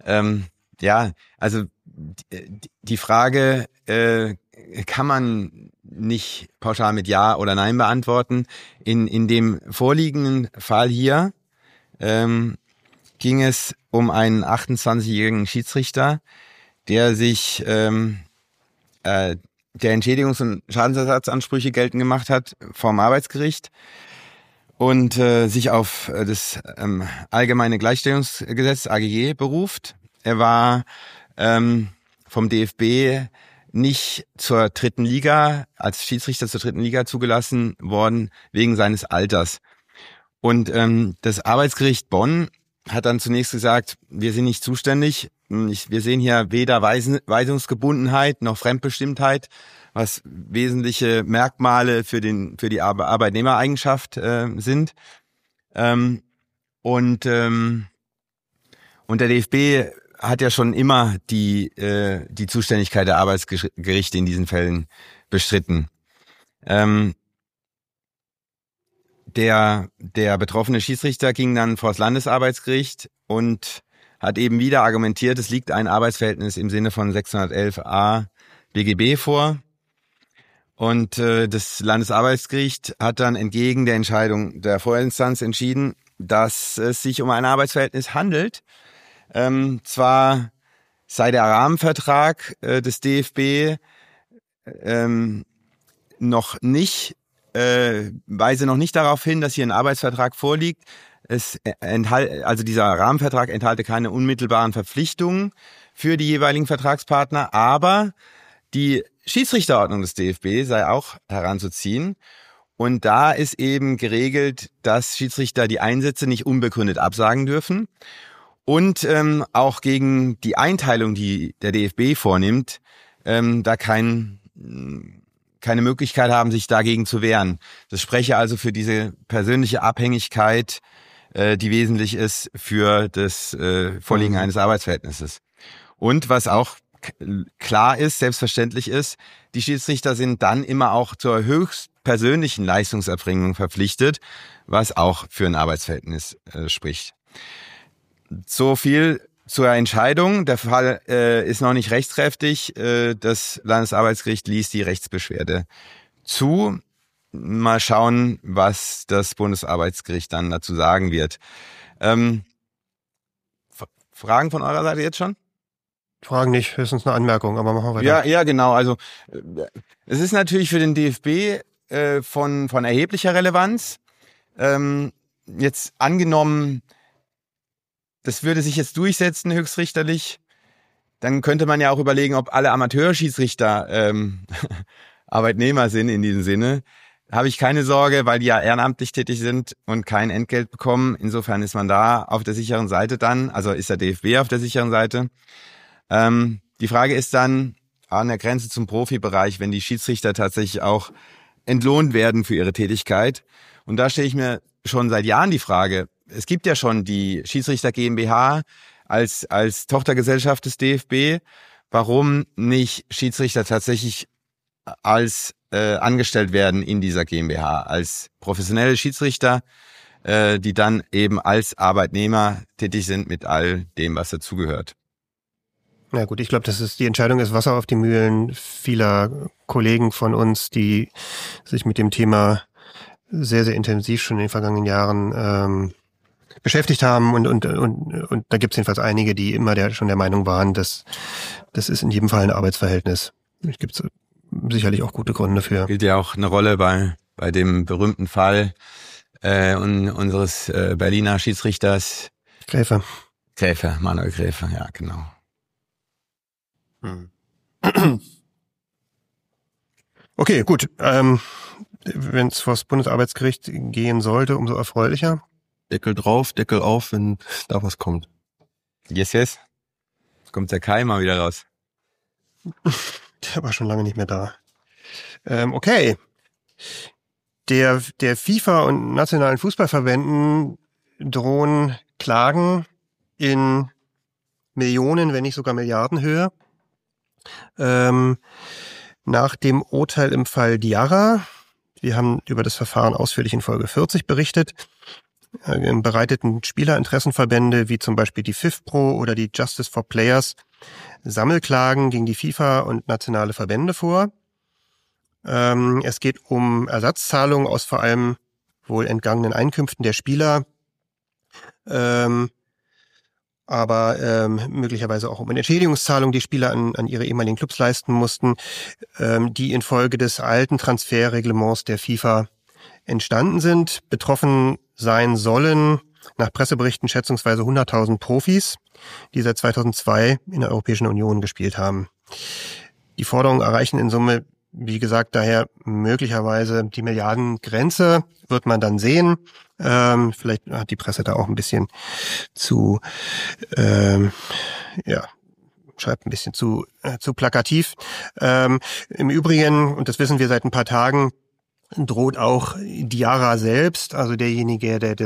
Also die Frage kann man nicht pauschal mit Ja oder Nein beantworten. In dem vorliegenden Fall hier ging es um einen 28-jährigen Schiedsrichter, der sich der Entschädigungs- und Schadensersatzansprüche geltend gemacht hat vom Arbeitsgericht und sich auf das Allgemeine Gleichstellungsgesetz AGG beruft. Er war vom DFB nicht zur dritten Liga, als Schiedsrichter zur dritten Liga zugelassen worden, wegen seines Alters. Und das Arbeitsgericht Bonn hat dann zunächst gesagt, wir sind nicht zuständig. Wir sehen hier weder Weisungsgebundenheit noch Fremdbestimmtheit, was wesentliche Merkmale für die Arbeitnehmereigenschaft sind. Und der DFB hat ja schon immer die Zuständigkeit der Arbeitsgerichte in diesen Fällen bestritten. Der betroffene Schiedsrichter ging dann vor das Landesarbeitsgericht und hat eben wieder argumentiert, es liegt ein Arbeitsverhältnis im Sinne von 611a BGB vor. Und das Landesarbeitsgericht hat dann entgegen der Entscheidung der Vorinstanz entschieden, dass es sich um ein Arbeitsverhältnis handelt. Zwar sei der Rahmenvertrag des DFB weise noch nicht darauf hin, dass hier ein Arbeitsvertrag vorliegt. Also dieser Rahmenvertrag enthalte keine unmittelbaren Verpflichtungen für die jeweiligen Vertragspartner, aber die Schiedsrichterordnung des DFB sei auch heranzuziehen. Und da ist eben geregelt, dass Schiedsrichter die Einsätze nicht unbegründet absagen dürfen und auch gegen die Einteilung, die der DFB vornimmt, da keine Möglichkeit haben, sich dagegen zu wehren. Das spreche also für diese persönliche Abhängigkeit, die wesentlich ist für das Vorliegen eines Arbeitsverhältnisses. Und was auch klar ist, selbstverständlich ist, die Schiedsrichter sind dann immer auch zur höchstpersönlichen Leistungserbringung verpflichtet, was auch für ein Arbeitsverhältnis spricht. So viel zur Entscheidung. Der Fall ist noch nicht rechtskräftig. Das Landesarbeitsgericht ließ die Rechtsbeschwerde zu. Mal schauen, was das Bundesarbeitsgericht dann dazu sagen wird. Fragen von eurer Seite jetzt schon? Fragen nicht, höchstens eine Anmerkung, aber machen wir weiter. Ja, genau. Also es ist natürlich für den DFB von erheblicher Relevanz. Jetzt angenommen, das würde sich jetzt durchsetzen höchstrichterlich, dann könnte man ja auch überlegen, ob alle Amateurschiedsrichter Arbeitnehmer sind in diesem Sinne. Habe ich keine Sorge, weil die ja ehrenamtlich tätig sind und kein Entgelt bekommen. Insofern ist man da auf der sicheren Seite dann, also ist der DFB auf der sicheren Seite. Die Frage ist dann an der Grenze zum Profibereich, wenn die Schiedsrichter tatsächlich auch entlohnt werden für ihre Tätigkeit. Und da stelle ich mir schon seit Jahren die Frage, es gibt ja schon die Schiedsrichter GmbH als Tochtergesellschaft des DFB. Warum nicht Schiedsrichter tatsächlich als angestellt werden in dieser GmbH, als professionelle Schiedsrichter, die dann eben als Arbeitnehmer tätig sind mit all dem, was dazugehört? Na gut, ich glaube, die Entscheidung ist Wasser auf die Mühlen vieler Kollegen von uns, die sich mit dem Thema sehr, sehr intensiv schon in den vergangenen Jahren beschäftigt haben und da gibt es jedenfalls einige, die immer schon der Meinung waren, dass das ist in jedem Fall ein Arbeitsverhältnis. Es gibt sicherlich auch gute Gründe für. Spielt ja auch eine Rolle bei dem berühmten Fall unseres Berliner Schiedsrichters Gräfe, Manuel Gräfe, ja genau. Okay, gut. Wenn es vor das Bundesarbeitsgericht gehen sollte, umso erfreulicher. Deckel drauf, Deckel auf, wenn da was kommt. Yes. Jetzt kommt der Kai mal wieder raus. Der war schon lange nicht mehr da. Okay. Der FIFA und nationalen Fußballverbänden drohen Klagen in Millionen, wenn nicht sogar Milliardenhöhe. Nach dem Urteil im Fall Diarra, wir haben über das Verfahren ausführlich in Folge 40 berichtet, bereiteten Spielerinteressenverbände wie zum Beispiel die FIFPro oder die Justice for Players Sammelklagen gegen die FIFA und nationale Verbände vor. Es geht um Ersatzzahlungen aus vor allem wohl entgangenen Einkünften der Spieler, aber möglicherweise auch um eine Entschädigungszahlung, die Spieler an ihre ehemaligen Clubs leisten mussten, die infolge des alten Transferreglements der FIFA entstanden sind. Betroffen sein sollen nach Presseberichten schätzungsweise 100.000 Profis, die seit 2002 in der Europäischen Union gespielt haben. Die Forderungen erreichen in Summe, wie gesagt, daher möglicherweise die Milliardengrenze, wird man dann sehen. Vielleicht hat die Presse da auch ein bisschen schreibt ein bisschen zu plakativ. Im Übrigen, und das wissen wir seit ein paar Tagen, droht auch Diarra selbst, also derjenige, der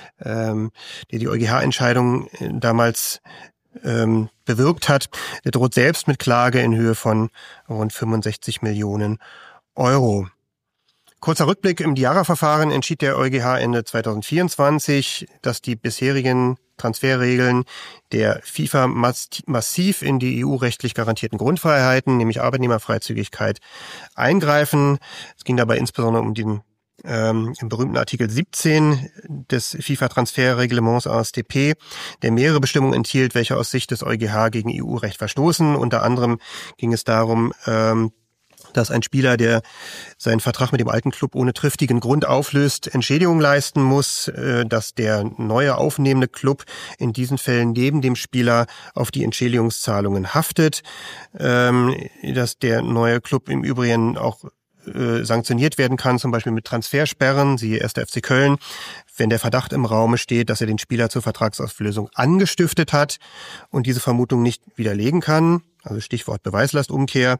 die EuGH-Entscheidung damals bewirkt hat, der droht selbst mit Klage in Höhe von rund 65 Millionen Euro. Kurzer Rückblick: Im Diarra-Verfahren entschied der EuGH Ende 2024, dass die bisherigen Transferregeln der FIFA massiv in die EU-rechtlich garantierten Grundfreiheiten, nämlich Arbeitnehmerfreizügigkeit, eingreifen. Es ging dabei insbesondere um den im berühmten Artikel 17 des FIFA-Transferreglements ASTP, der mehrere Bestimmungen enthielt, welche aus Sicht des EuGH gegen EU-Recht verstoßen. Unter anderem ging es darum, dass ein Spieler, der seinen Vertrag mit dem alten Club ohne triftigen Grund auflöst, Entschädigung leisten muss, dass der neue aufnehmende Club in diesen Fällen neben dem Spieler auf die Entschädigungszahlungen haftet, dass der neue Club im Übrigen auch sanktioniert werden kann, zum Beispiel mit Transfersperren, siehe 1. FC Köln, wenn der Verdacht im Raume steht, dass er den Spieler zur Vertragsauflösung angestiftet hat und diese Vermutung nicht widerlegen kann, also Stichwort Beweislastumkehr,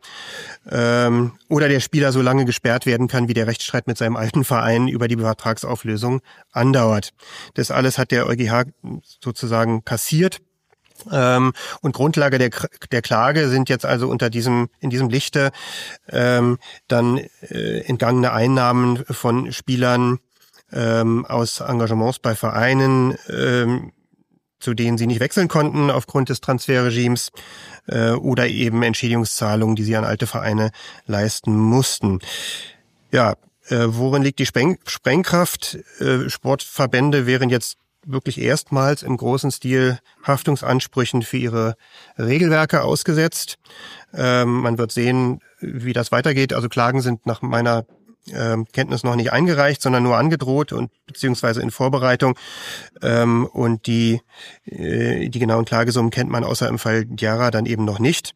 oder der Spieler so lange gesperrt werden kann, wie der Rechtsstreit mit seinem alten Verein über die Vertragsauflösung andauert. Das alles hat der EuGH sozusagen kassiert. Und Grundlage der Klage sind jetzt also in diesem Lichte dann entgangene Einnahmen von Spielern aus Engagements bei Vereinen, zu denen sie nicht wechseln konnten aufgrund des Transferregimes, oder eben Entschädigungszahlungen, die sie an alte Vereine leisten mussten. Ja, worin liegt die Sprengkraft? Sportverbände wären jetzt wirklich erstmals im großen Stil Haftungsansprüchen für ihre Regelwerke ausgesetzt. Man wird sehen, wie das weitergeht. Also Klagen sind nach meiner Kenntnis noch nicht eingereicht, sondern nur angedroht und beziehungsweise in Vorbereitung. Und die genauen Klagesummen kennt man außer im Fall Diarra dann eben noch nicht.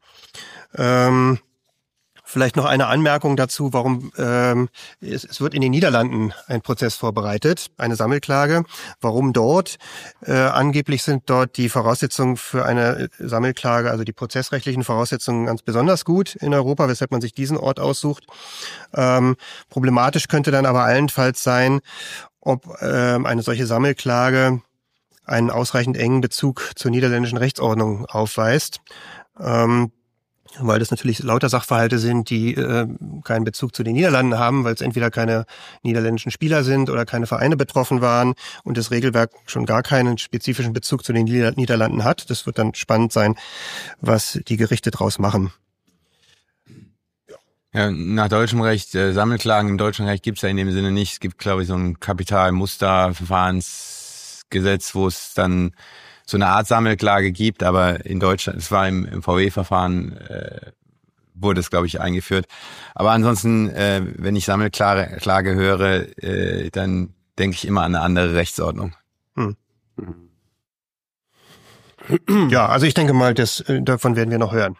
Vielleicht noch eine Anmerkung dazu, warum es wird in den Niederlanden ein Prozess vorbereitet, eine Sammelklage. Warum dort? Angeblich sind dort die Voraussetzungen für eine Sammelklage, also die prozessrechtlichen Voraussetzungen, ganz besonders gut in Europa, weshalb man sich diesen Ort aussucht. Problematisch könnte dann aber allenfalls sein, ob eine solche Sammelklage einen ausreichend engen Bezug zur niederländischen Rechtsordnung aufweist. Weil das natürlich lauter Sachverhalte sind, die keinen Bezug zu den Niederlanden haben, weil es entweder keine niederländischen Spieler sind oder keine Vereine betroffen waren und das Regelwerk schon gar keinen spezifischen Bezug zu den Niederlanden hat. Das wird dann spannend sein, was die Gerichte draus machen. Ja, nach deutschem Recht, Sammelklagen im deutschen Recht gibt's ja in dem Sinne nicht. Es gibt, glaube ich, so ein Kapitalmusterverfahrensgesetz Gesetz, wo es dann so eine Art Sammelklage gibt, aber in Deutschland, es war im VW-Verfahren, wurde es, glaube ich, eingeführt. Aber ansonsten, wenn ich Sammelklage höre, dann denke ich immer an eine andere Rechtsordnung. Ja, also ich denke mal, davon werden wir noch hören.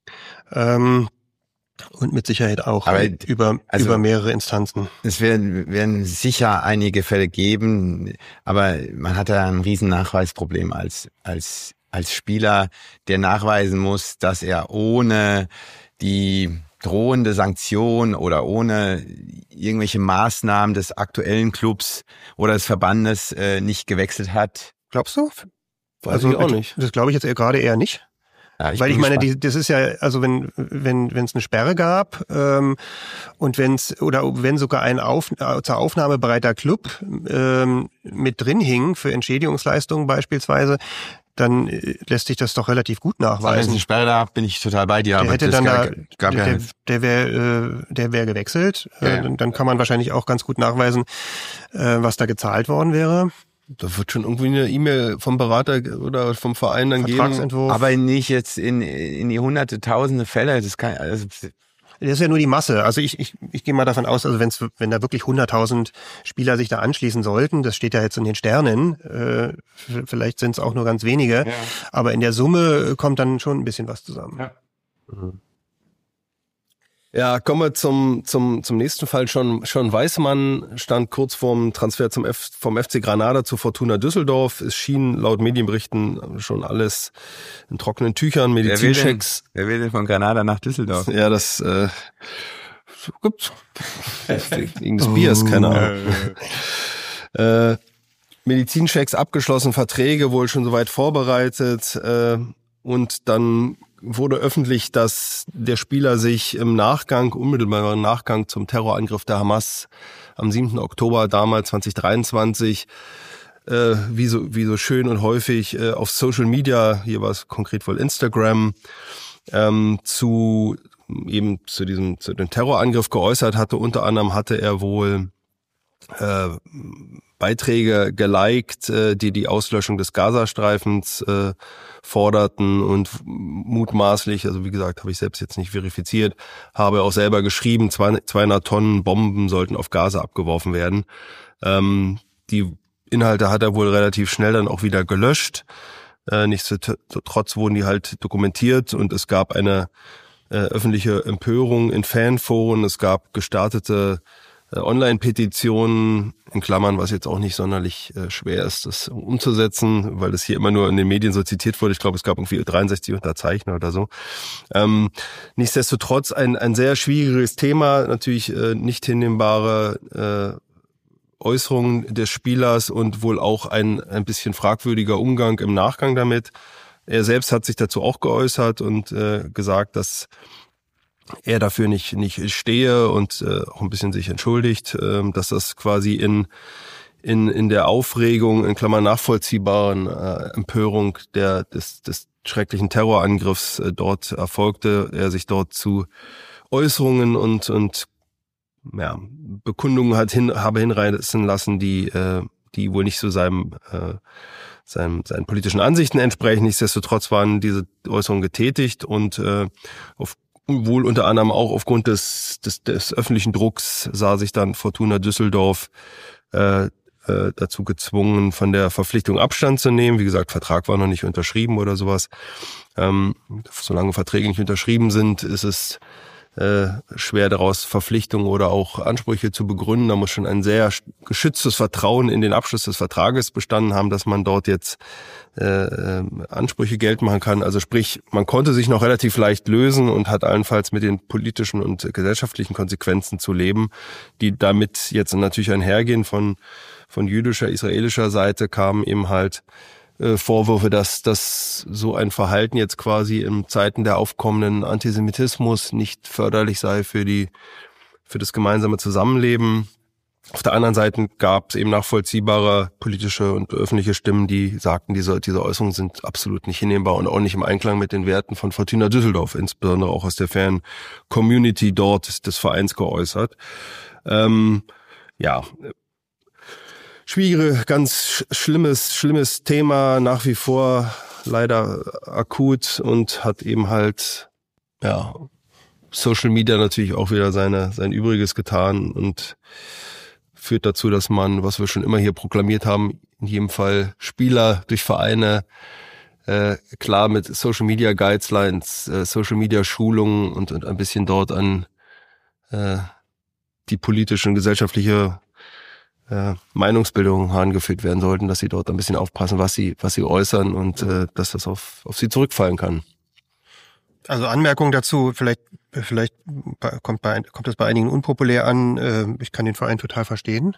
Und mit Sicherheit auch über mehrere Instanzen. Es werden sicher einige Fälle geben, aber man hat da ein riesen Nachweisproblem als Spieler, der nachweisen muss, dass er ohne die drohende Sanktion oder ohne irgendwelche Maßnahmen des aktuellen Clubs oder des Verbandes nicht gewechselt hat. Glaubst du? Weiß ich auch nicht. Das glaube ich jetzt gerade eher nicht. Ja, weil ich meine, das ist ja, also wenn es eine Sperre gab und wenn sogar ein zur Aufnahme bereiter Club mit drin hing für Entschädigungsleistungen beispielsweise, dann lässt sich das doch relativ gut nachweisen. Wenn es eine Sperre da, bin ich total bei dir. Der hätte dann der wäre gewechselt. Ja. Dann kann man wahrscheinlich auch ganz gut nachweisen, was da gezahlt worden wäre. Da wird schon irgendwie eine E-Mail vom Berater oder vom Verein dann geben. Aber nicht jetzt in die hunderte, tausende Fälle. Das ist ja nur die Masse. Also ich gehe mal davon aus, also wenn da wirklich 100.000 Spieler sich da anschließen sollten, das steht ja jetzt in den Sternen, vielleicht sind es auch nur ganz wenige, ja. Aber in der Summe kommt dann schon ein bisschen was zusammen. Ja. Ja, kommen wir zum nächsten Fall. Schon Weismann stand kurz vorm Transfer vom FC Granada zu Fortuna Düsseldorf. Es schien laut Medienberichten schon alles in trockenen Tüchern, Medizinchecks. Wer will denn von Granada nach Düsseldorf? Ja, das gibt's. Wegen des Biers, keine Ahnung. Medizinchecks abgeschlossen, Verträge wohl schon soweit vorbereitet und dann wurde öffentlich, dass der Spieler sich im Nachgang, unmittelbaren Nachgang zum Terrorangriff der Hamas am 7. Oktober damals 2023, wie so schön und häufig auf Social Media, hier war es konkret wohl Instagram, zu dem Terrorangriff geäußert hatte. Unter anderem hatte er wohl Beiträge geliked, die Auslöschung des Gazastreifens forderten und mutmaßlich, also wie gesagt, habe ich selbst jetzt nicht verifiziert, habe auch selber geschrieben, 200 Tonnen Bomben sollten auf Gaza abgeworfen werden. Die Inhalte hat er wohl relativ schnell dann auch wieder gelöscht. Nichtsdestotrotz wurden die halt dokumentiert und es gab eine öffentliche Empörung in Fanforen, es gab gestartete Online-Petitionen, in Klammern, was jetzt auch nicht sonderlich schwer ist, das umzusetzen, weil das hier immer nur in den Medien so zitiert wurde. Ich glaube, es gab irgendwie 63 Unterzeichner oder so. Nichtsdestotrotz ein sehr schwieriges Thema, natürlich nicht hinnehmbare Äußerungen des Spielers und wohl auch ein bisschen fragwürdiger Umgang im Nachgang damit. Er selbst hat sich dazu auch geäußert und gesagt, dass er dafür nicht stehe und auch ein bisschen sich entschuldigt, dass das quasi in der Aufregung, in Klammern nachvollziehbaren Empörung des schrecklichen Terrorangriffs dort erfolgte, er sich dort zu Äußerungen und Bekundungen habe hinreißen lassen, die wohl nicht so seinen politischen Ansichten entsprechen. Nichtsdestotrotz waren diese Äußerungen getätigt und wohl unter anderem auch aufgrund des öffentlichen Drucks sah sich dann Fortuna Düsseldorf dazu gezwungen, von der Verpflichtung Abstand zu nehmen. Wie gesagt, Vertrag war noch nicht unterschrieben oder sowas. Solange Verträge nicht unterschrieben sind, ist es schwer daraus Verpflichtungen oder auch Ansprüche zu begründen. Da muss schon ein sehr geschütztes Vertrauen in den Abschluss des Vertrages bestanden haben, dass man dort jetzt Ansprüche geltend machen kann. Also sprich, man konnte sich noch relativ leicht lösen und hat allenfalls mit den politischen und gesellschaftlichen Konsequenzen zu leben, die damit jetzt natürlich einhergehen. Von jüdischer, israelischer Seite kamen eben halt Vorwürfe, dass so ein Verhalten jetzt quasi in Zeiten der aufkommenden Antisemitismus nicht förderlich sei für das gemeinsame Zusammenleben. Auf der anderen Seite gab es eben nachvollziehbare politische und öffentliche Stimmen, die sagten, diese Äußerungen sind absolut nicht hinnehmbar und auch nicht im Einklang mit den Werten von Fortuna Düsseldorf, insbesondere auch aus der Fan-Community dort des Vereins geäußert. ganz schlimmes Thema, nach wie vor leider akut und hat eben halt, ja, Social Media natürlich auch wieder sein Übriges getan und führt dazu, dass man, was wir schon immer hier proklamiert haben, in jedem Fall Spieler durch Vereine klar mit Social Media Guidelines, Social Media Schulungen und ein bisschen dort an die politische und gesellschaftliche Meinungsbildung herangeführt werden sollten, dass sie dort ein bisschen aufpassen, was sie äußern und dass das auf sie zurückfallen kann. Also Anmerkung dazu, vielleicht kommt das bei einigen unpopulär an. Ich kann den Verein total verstehen.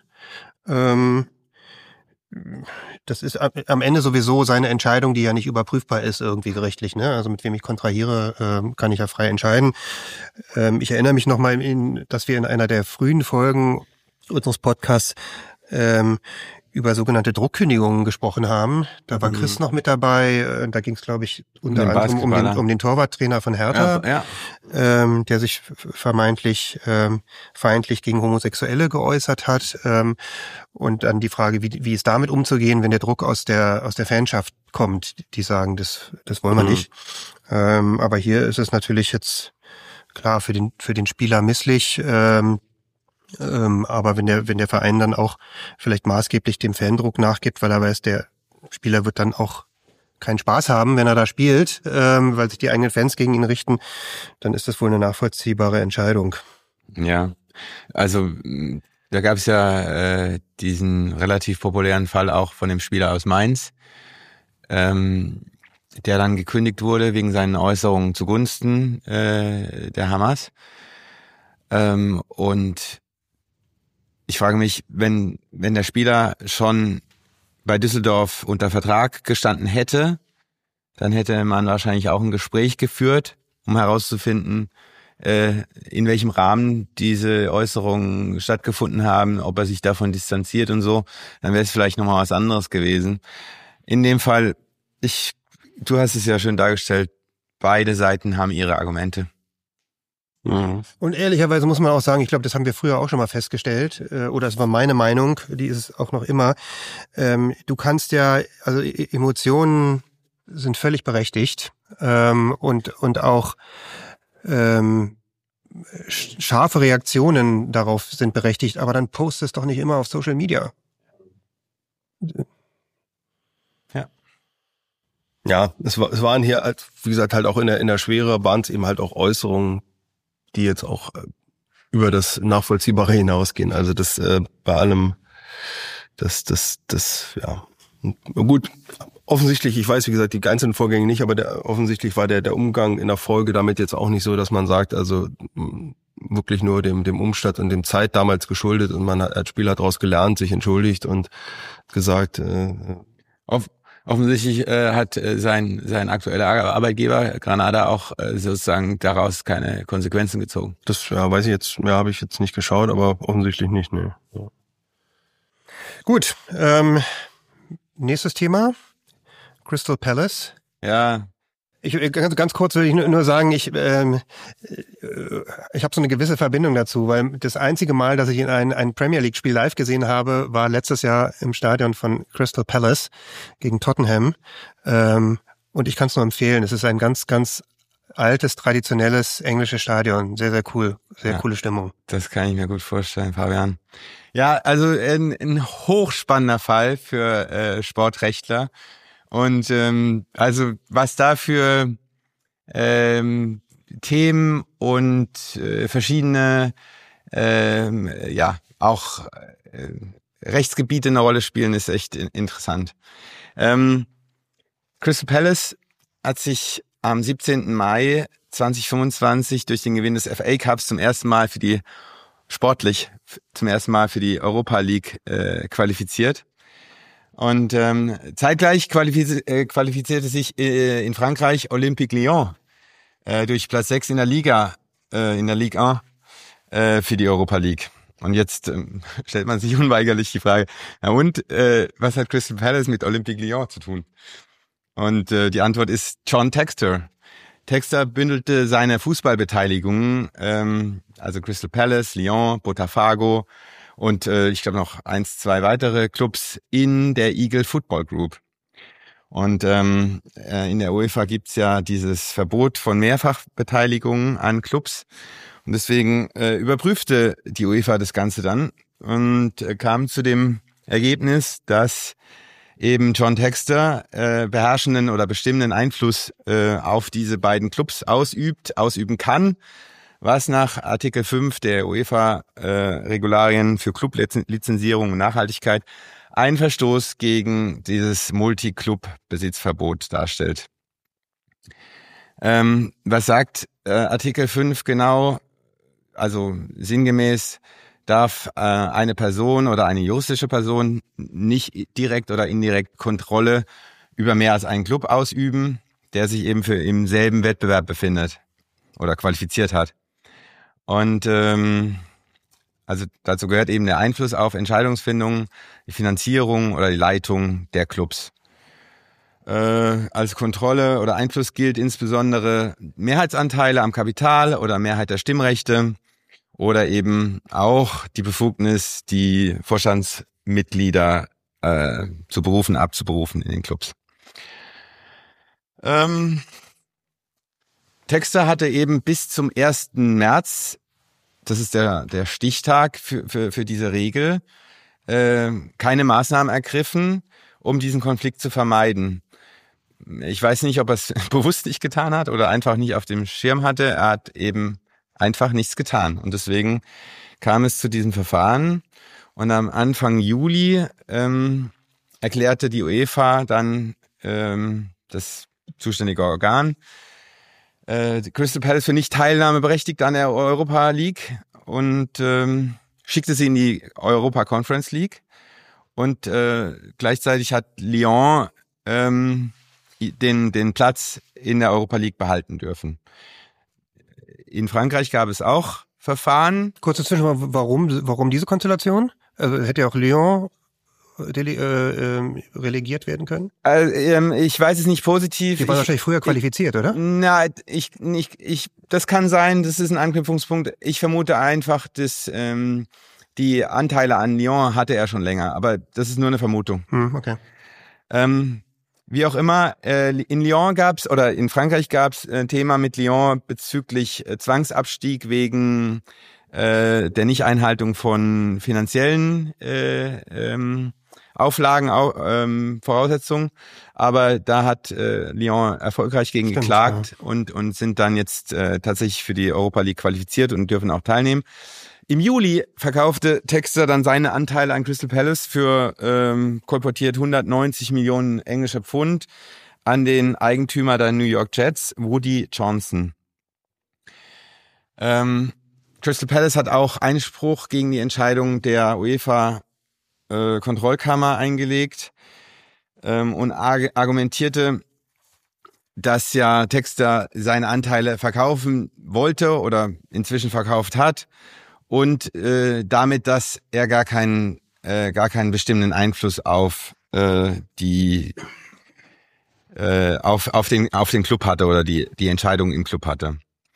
Das ist am Ende sowieso seine Entscheidung, die ja nicht überprüfbar ist irgendwie gerichtlich. Ne? Also mit wem ich kontrahiere, kann ich ja frei entscheiden. Ich erinnere mich nochmal, dass wir in einer der frühen Folgen unseres Podcasts über sogenannte Druckkündigungen gesprochen haben. Da war Chris noch mit dabei. Da ging es, glaube ich, unter anderem um den Torwarttrainer von Hertha, der sich vermeintlich feindlich gegen Homosexuelle geäußert hat. Und dann die Frage, wie ist damit umzugehen, wenn der Druck aus der Fanschaft kommt, die sagen, das wollen wir nicht. Aber hier ist es natürlich jetzt klar für den Spieler misslich. Aber wenn der Verein dann auch vielleicht maßgeblich dem Fandruck nachgibt, weil er weiß, der Spieler wird dann auch keinen Spaß haben, wenn er da spielt, weil sich die eigenen Fans gegen ihn richten, dann ist das wohl eine nachvollziehbare Entscheidung. Ja, also da gab es ja diesen relativ populären Fall auch von dem Spieler aus Mainz, der dann gekündigt wurde wegen seinen Äußerungen zugunsten der Hamas. Und ich frage mich, wenn der Spieler schon bei Düsseldorf unter Vertrag gestanden hätte, dann hätte man wahrscheinlich auch ein Gespräch geführt, um herauszufinden, in welchem Rahmen diese Äußerungen stattgefunden haben, ob er sich davon distanziert und so. Dann wäre es vielleicht nochmal was anderes gewesen. In dem Fall, du hast es ja schön dargestellt, beide Seiten haben ihre Argumente. Und ehrlicherweise muss man auch sagen, ich glaube, das haben wir früher auch schon mal festgestellt, oder es war meine Meinung, die ist es auch noch immer, du kannst ja, also Emotionen sind völlig berechtigt und auch scharfe Reaktionen darauf sind berechtigt, aber dann post es doch nicht immer auf Social Media. Ja, es waren hier, wie gesagt, halt auch in der Schwere waren es eben halt auch Äußerungen, die jetzt auch über das Nachvollziehbare hinausgehen. Also das bei allem, ja. Gut, offensichtlich, ich weiß, wie gesagt, die einzelnen Vorgänge nicht, aber offensichtlich war der Umgang in der Folge damit jetzt auch nicht so, dass man sagt, also wirklich nur dem Umstand und dem Zeit damals geschuldet und man als Spieler daraus gelernt, sich entschuldigt und gesagt, Offensichtlich hat sein aktueller Arbeitgeber Granada auch sozusagen daraus keine Konsequenzen gezogen. Das weiß ich jetzt, habe ich jetzt nicht geschaut, aber offensichtlich nicht, ne. Ja. Gut, nächstes Thema, Crystal Palace. Ja. Ganz kurz will ich nur sagen, ich habe so eine gewisse Verbindung dazu, weil das einzige Mal, dass ich ein Premier League Spiel live gesehen habe, war letztes Jahr im Stadion von Crystal Palace gegen Tottenham. Und ich kann es nur empfehlen. Es ist ein ganz, ganz altes, traditionelles englisches Stadion. Sehr, sehr cool. Sehr coole Stimmung. Das kann ich mir gut vorstellen, Fabian. Ja, also ein hochspannender Fall für Sportrechtler. Und also was da für Themen und verschiedene auch Rechtsgebiete eine Rolle spielen, ist echt interessant. Crystal Palace hat sich am 17. Mai 2025 durch den Gewinn des FA Cups zum ersten Mal für die Europa League qualifiziert. Und zeitgleich qualifizierte sich in Frankreich Olympique Lyon durch Platz 6 in der Liga, in der Ligue 1 für die Europa League. Und jetzt stellt man sich unweigerlich die Frage, was hat Crystal Palace mit Olympique Lyon zu tun? Und die Antwort ist John Textor. Textor bündelte seine Fußballbeteiligungen, also Crystal Palace, Lyon, Botafogo und ich glaube noch 1, 2 weitere Clubs in der Eagle Football Group. Und in der UEFA gibt's ja dieses Verbot von Mehrfachbeteiligungen an Clubs. Und deswegen überprüfte die UEFA das Ganze dann und kam zu dem Ergebnis, dass eben John Textor beherrschenden oder bestimmenden Einfluss auf diese beiden Clubs ausüben kann, was nach Artikel 5 der UEFA-Regularien für Clublizenzierung und Nachhaltigkeit einen Verstoß gegen dieses Multi-Club-Besitzverbot darstellt. Was sagt Artikel 5 genau? Also sinngemäß darf eine Person oder eine juristische Person nicht direkt oder indirekt Kontrolle über mehr als einen Club ausüben, der sich eben für im selben Wettbewerb befindet oder qualifiziert hat. Und also dazu gehört eben der Einfluss auf Entscheidungsfindung, die Finanzierung oder die Leitung der Clubs. Als Kontrolle oder Einfluss gilt insbesondere Mehrheitsanteile am Kapital oder Mehrheit der Stimmrechte oder eben auch die Befugnis, die Vorstandsmitglieder zu berufen, abzuberufen in den Clubs. Textor hatte eben bis zum 1. März, das ist der Stichtag für diese Regel, keine Maßnahmen ergriffen, um diesen Konflikt zu vermeiden. Ich weiß nicht, ob er es bewusst nicht getan hat oder einfach nicht auf dem Schirm hatte. Er hat eben einfach nichts getan. Und deswegen kam es zu diesem Verfahren. Und am Anfang Juli erklärte die UEFA dann das zuständige Organ Crystal Palace für nicht teilnahmeberechtigt an der Europa League und schickte sie in die Europa Conference League. Und gleichzeitig hat Lyon den Platz in der Europa League behalten dürfen. In Frankreich gab es auch Verfahren. Kurze Zwischenfrage, warum diese Konstellation? Also hätte ja auch Lyon relegiert werden können? Ich weiß es nicht positiv. Die waren wahrscheinlich früher qualifiziert, oder? Na, das kann sein, das ist ein Anknüpfungspunkt. Ich vermute einfach, dass die Anteile an Lyon hatte er schon länger, aber das ist nur eine Vermutung. Okay. Wie auch immer, in Lyon gab's oder in Frankreich gab's ein Thema mit Lyon bezüglich Zwangsabstieg wegen der Nichteinhaltung von finanziellen Auflagen, Voraussetzungen. Aber da hat Lyon erfolgreich gegen geklagt, ja. und sind dann jetzt tatsächlich für die Europa League qualifiziert und dürfen auch teilnehmen. Im Juli verkaufte Textor dann seine Anteile an Crystal Palace für kolportiert 190 Millionen englische Pfund an den Eigentümer der New York Jets, Woody Johnson. Crystal Palace hat auch Einspruch gegen die Entscheidung der UEFA Kontrollkammer eingelegt und argumentierte, dass ja Textor seine Anteile verkaufen wollte oder inzwischen verkauft hat und damit, dass er gar keinen bestimmenden Einfluss auf auf den Club hatte oder die Entscheidung im Club hatte.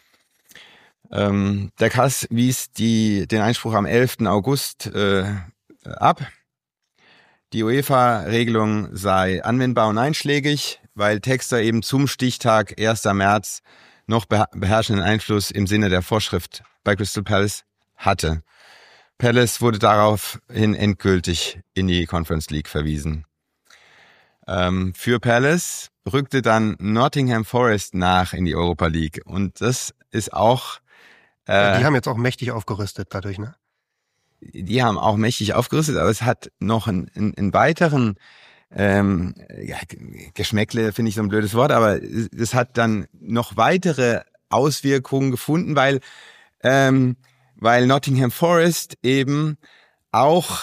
Der CAS wies den Einspruch am 11. August ab. Die UEFA-Regelung sei anwendbar und einschlägig, weil Textor eben zum Stichtag 1. März noch beherrschenden Einfluss im Sinne der Vorschrift bei Crystal Palace hatte. Palace wurde daraufhin endgültig in die Conference League verwiesen. Für Palace rückte dann Nottingham Forest nach in die Europa League und das ist auch die haben jetzt auch mächtig aufgerüstet dadurch, ne? Die haben auch mächtig aufgerüstet, aber es hat noch einen weiteren Geschmäckle, finde ich so ein blödes Wort, aber es hat dann noch weitere Auswirkungen gefunden, weil Nottingham Forest eben auch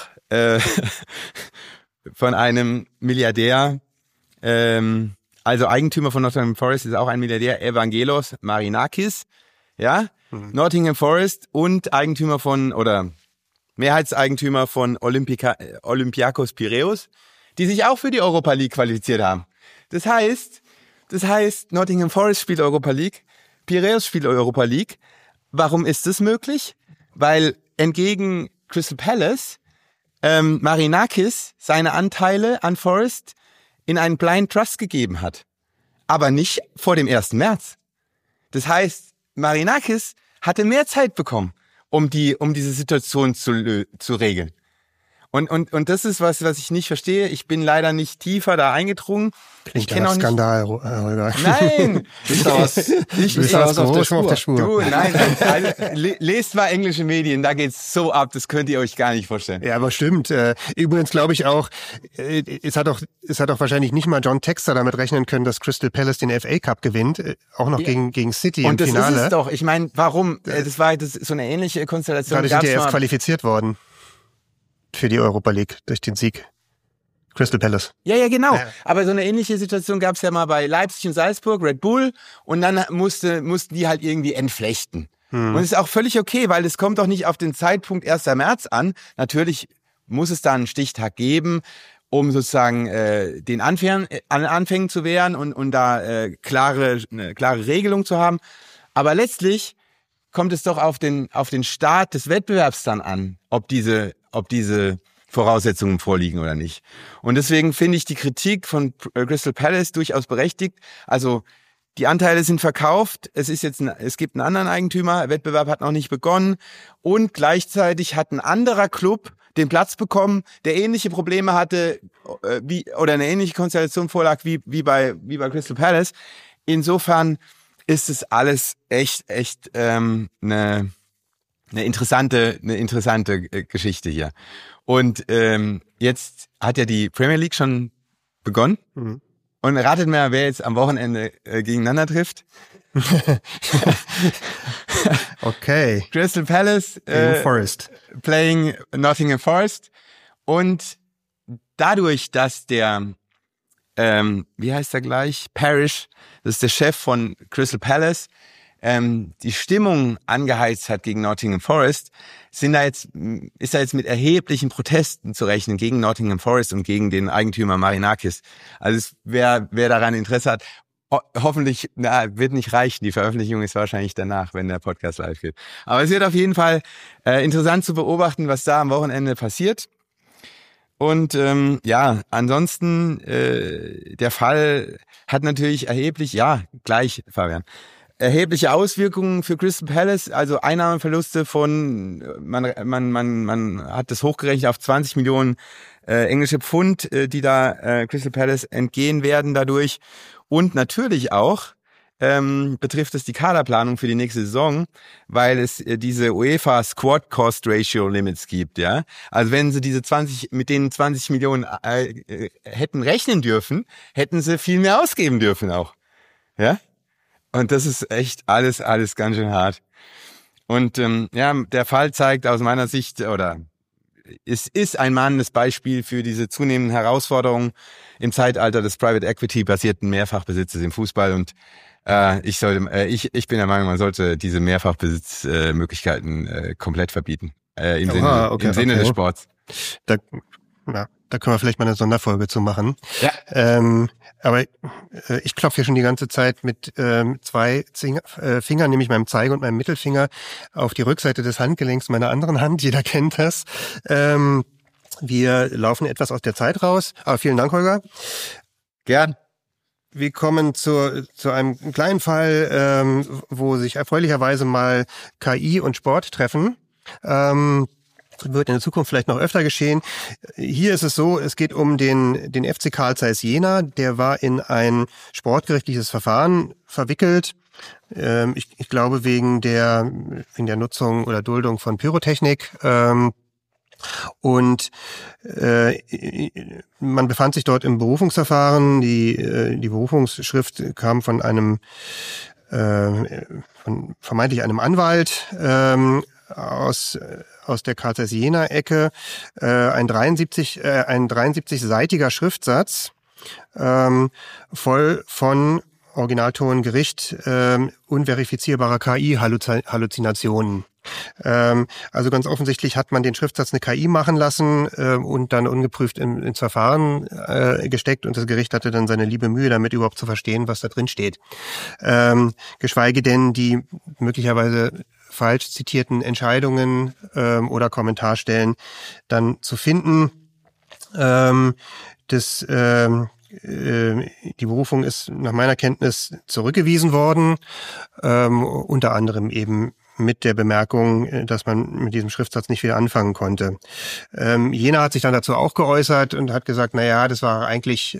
von einem Milliardär, also Eigentümer von Nottingham Forest ist auch ein Milliardär, Evangelos Marinakis, ja, Nottingham Forest und Eigentümer oder Mehrheitseigentümer von Olympiakos Piräus, die sich auch für die Europa League qualifiziert haben. Das heißt, Nottingham Forest spielt Europa League, Piräus spielt Europa League. Warum ist das möglich? Weil entgegen Crystal Palace Marinakis seine Anteile an Forest in einen Blind Trust gegeben hat. Aber nicht vor dem 1. März. Das heißt, Marinakis hatte mehr Zeit bekommen, um diese Situation zu regeln. Und das ist was ich nicht verstehe. Ich bin leider nicht tiefer da eingedrungen. Klingt ich nach Skandal, Holger. Nein! Ich was auf der Spur. Du, nein. Also, lest mal englische Medien, da geht's so ab, das könnt ihr euch gar nicht vorstellen. Ja, aber stimmt. Übrigens glaube ich auch, es hat auch wahrscheinlich nicht mal John Textor damit rechnen können, dass Crystal Palace den FA Cup gewinnt, auch noch gegen City im Finale. Und das ist es doch. Ich meine, warum? Das war so eine ähnliche Konstellation. Gerade sind ja erst qualifiziert worden. Für die Europa League durch den Sieg. Crystal Palace. Ja, genau. Ja. Aber so eine ähnliche Situation gab es ja mal bei Leipzig und Salzburg, Red Bull. Und dann mussten die halt irgendwie entflechten. Und es ist auch völlig okay, weil es kommt doch nicht auf den Zeitpunkt 1. März an. Natürlich muss es da einen Stichtag geben, um sozusagen den Anfängen zu wehren und da eine klare Regelung zu haben. Aber letztlich kommt es doch auf den Start des Wettbewerbs dann an, ob diese Voraussetzungen vorliegen oder nicht. Und deswegen finde ich die Kritik von Crystal Palace durchaus berechtigt. Also die Anteile sind verkauft, es gibt einen anderen Eigentümer, Wettbewerb hat noch nicht begonnen und gleichzeitig hat ein anderer Club den Platz bekommen, der ähnliche Probleme hatte oder eine ähnliche Konstellation vorlag wie bei Crystal Palace. Insofern ist es alles echt eine interessante Geschichte hier. Und jetzt hat ja die Premier League schon begonnen. Mhm. Und ratet mal, wer jetzt am Wochenende gegeneinander trifft. Okay. Crystal Palace Forest. Playing Nottingham Forest. Und dadurch, dass der wie heißt er gleich? Parrish, das ist der Chef von Crystal Palace, die Stimmung angeheizt hat gegen Nottingham Forest, ist da jetzt mit erheblichen Protesten zu rechnen gegen Nottingham Forest und gegen den Eigentümer Marinakis. Also wer daran Interesse hat, hoffentlich, wird nicht reichen. Die Veröffentlichung ist wahrscheinlich danach, wenn der Podcast live geht. Aber es wird auf jeden Fall interessant zu beobachten, was da am Wochenende passiert. Und ansonsten, der Fall hat natürlich erhebliche Auswirkungen für Crystal Palace, also Einnahmenverluste von, man hat das hochgerechnet auf 20 Millionen englische Pfund, die da Crystal Palace entgehen werden dadurch. Und natürlich auch betrifft es die Kaderplanung für die nächste Saison, weil es diese UEFA Squad Cost Ratio Limits gibt, ja. Also wenn sie mit den 20 Millionen hätten rechnen dürfen, hätten sie viel mehr ausgeben dürfen auch, ja. Und das ist echt alles ganz schön hart. Und der Fall zeigt aus meiner Sicht, oder es ist ein mahnendes Beispiel für diese zunehmenden Herausforderungen im Zeitalter des Private Equity basierten Mehrfachbesitzes im Fußball. Und ich bin der Meinung, man sollte diese Mehrfachbesitzmöglichkeiten komplett verbieten im Sinne des Sports. Da können wir vielleicht mal eine Sonderfolge zu machen. Ja. Aber ich klopfe hier schon die ganze Zeit mit 2 Fingern, nämlich meinem Zeige- und meinem Mittelfinger, auf die Rückseite des Handgelenks meiner anderen Hand. Jeder kennt das. Wir laufen etwas aus der Zeit raus. Aber vielen Dank, Holger. Gern. Wir kommen zu einem kleinen Fall, wo sich erfreulicherweise mal KI und Sport treffen. Wird in der Zukunft vielleicht noch öfter geschehen. Hier ist es so, es geht um den FC Carl Zeiss Jena. Der war in ein sportgerichtliches Verfahren verwickelt. Ich glaube wegen der Nutzung oder Duldung von Pyrotechnik. Und man befand sich dort im Berufungsverfahren. Die Berufungsschrift kam von vermeintlich einem Anwalt aus der Carl Zeiss Jena Ecke, ein 73-seitiger Schriftsatz, voll von Originalton Gericht unverifizierbarer KI-Halluzinationen. Also ganz offensichtlich hat man den Schriftsatz eine KI machen lassen und dann ungeprüft ins Verfahren gesteckt und das Gericht hatte dann seine liebe Mühe, damit überhaupt zu verstehen, was da drin steht. Geschweige denn die möglicherweise falsch zitierten Entscheidungen oder Kommentarstellen dann zu finden. Die Berufung ist nach meiner Kenntnis zurückgewiesen worden, unter anderem eben mit der Bemerkung, dass man mit diesem Schriftsatz nicht viel anfangen konnte. Jena hat sich dann dazu auch geäußert und hat gesagt, das war eigentlich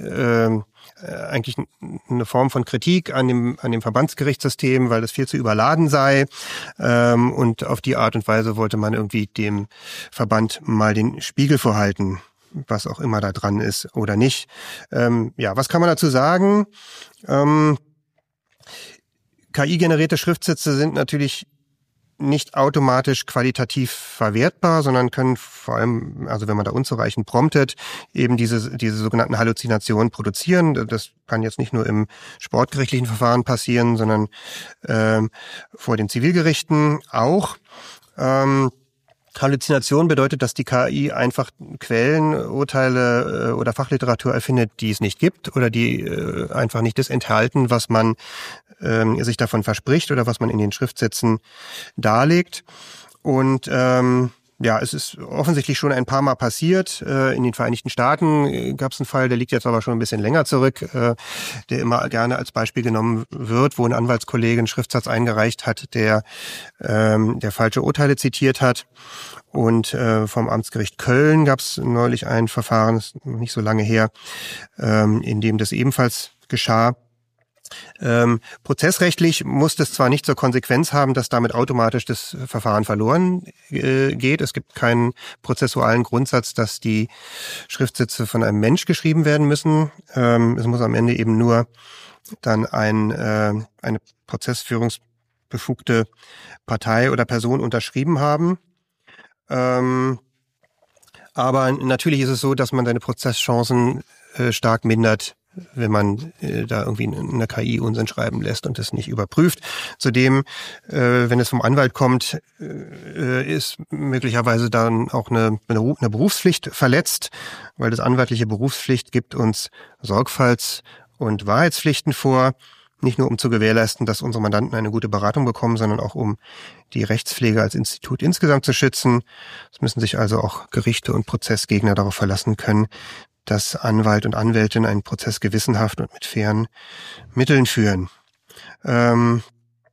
eine Form von Kritik an dem Verbandsgerichtssystem, weil das viel zu überladen sei. Und auf die Art und Weise wollte man irgendwie dem Verband mal den Spiegel vorhalten, was auch immer da dran ist oder nicht. Was kann man dazu sagen? KI-generierte Schriftsätze sind natürlich nicht automatisch qualitativ verwertbar, sondern können vor allem, also wenn man da unzureichend promptet, eben diese sogenannten Halluzinationen produzieren. Das kann jetzt nicht nur im sportgerichtlichen Verfahren passieren, sondern vor den Zivilgerichten auch. Halluzination bedeutet, dass die KI einfach Quellen, Urteile oder Fachliteratur erfindet, die es nicht gibt oder die einfach nicht das enthalten, was man sich davon verspricht oder was man in den Schriftsätzen darlegt. Und es ist offensichtlich schon ein paar Mal passiert. In den Vereinigten Staaten gab es einen Fall, der liegt jetzt aber schon ein bisschen länger zurück, der immer gerne als Beispiel genommen wird, wo ein Anwaltskollege einen Schriftsatz eingereicht hat, der falsche Urteile zitiert hat. Und vom Amtsgericht Köln gab es neulich ein Verfahren, das ist noch nicht so lange her, in dem das ebenfalls geschah. Prozessrechtlich muss das zwar nicht zur Konsequenz haben, dass damit automatisch das Verfahren verloren geht. Es gibt keinen prozessualen Grundsatz, dass die Schriftsätze von einem Mensch geschrieben werden müssen. Es muss am Ende eben nur dann eine prozessführungsbefugte Partei oder Person unterschrieben haben. Aber natürlich ist es so, dass man seine Prozesschancen stark mindert, wenn man da irgendwie eine KI Unsinn schreiben lässt und das nicht überprüft. Zudem, wenn es vom Anwalt kommt, ist möglicherweise dann auch eine Berufspflicht verletzt, weil das anwaltliche Berufspflicht gibt uns Sorgfalts- und Wahrheitspflichten vor, nicht nur um zu gewährleisten, dass unsere Mandanten eine gute Beratung bekommen, sondern auch um die Rechtspflege als Institut insgesamt zu schützen. Es müssen sich also auch Gerichte und Prozessgegner darauf verlassen können, dass Anwalt und Anwältin einen Prozess gewissenhaft und mit fairen Mitteln führen. Ein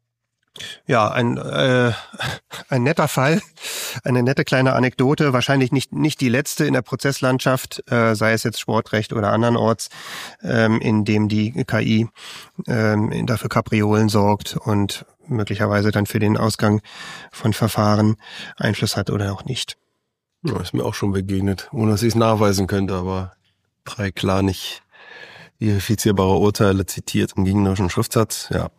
netter Fall, eine nette kleine Anekdote, wahrscheinlich nicht die letzte in der Prozesslandschaft, sei es jetzt Sportrecht oder andernorts, in dem die KI dafür Kapriolen sorgt und möglicherweise dann für den Ausgang von Verfahren Einfluss hat oder auch nicht. Ja, ist mir auch schon begegnet, ohne dass ich es nachweisen könnte, aber 3 klar nicht verifizierbare Urteile zitiert im gegnerischen Schriftsatz, ja.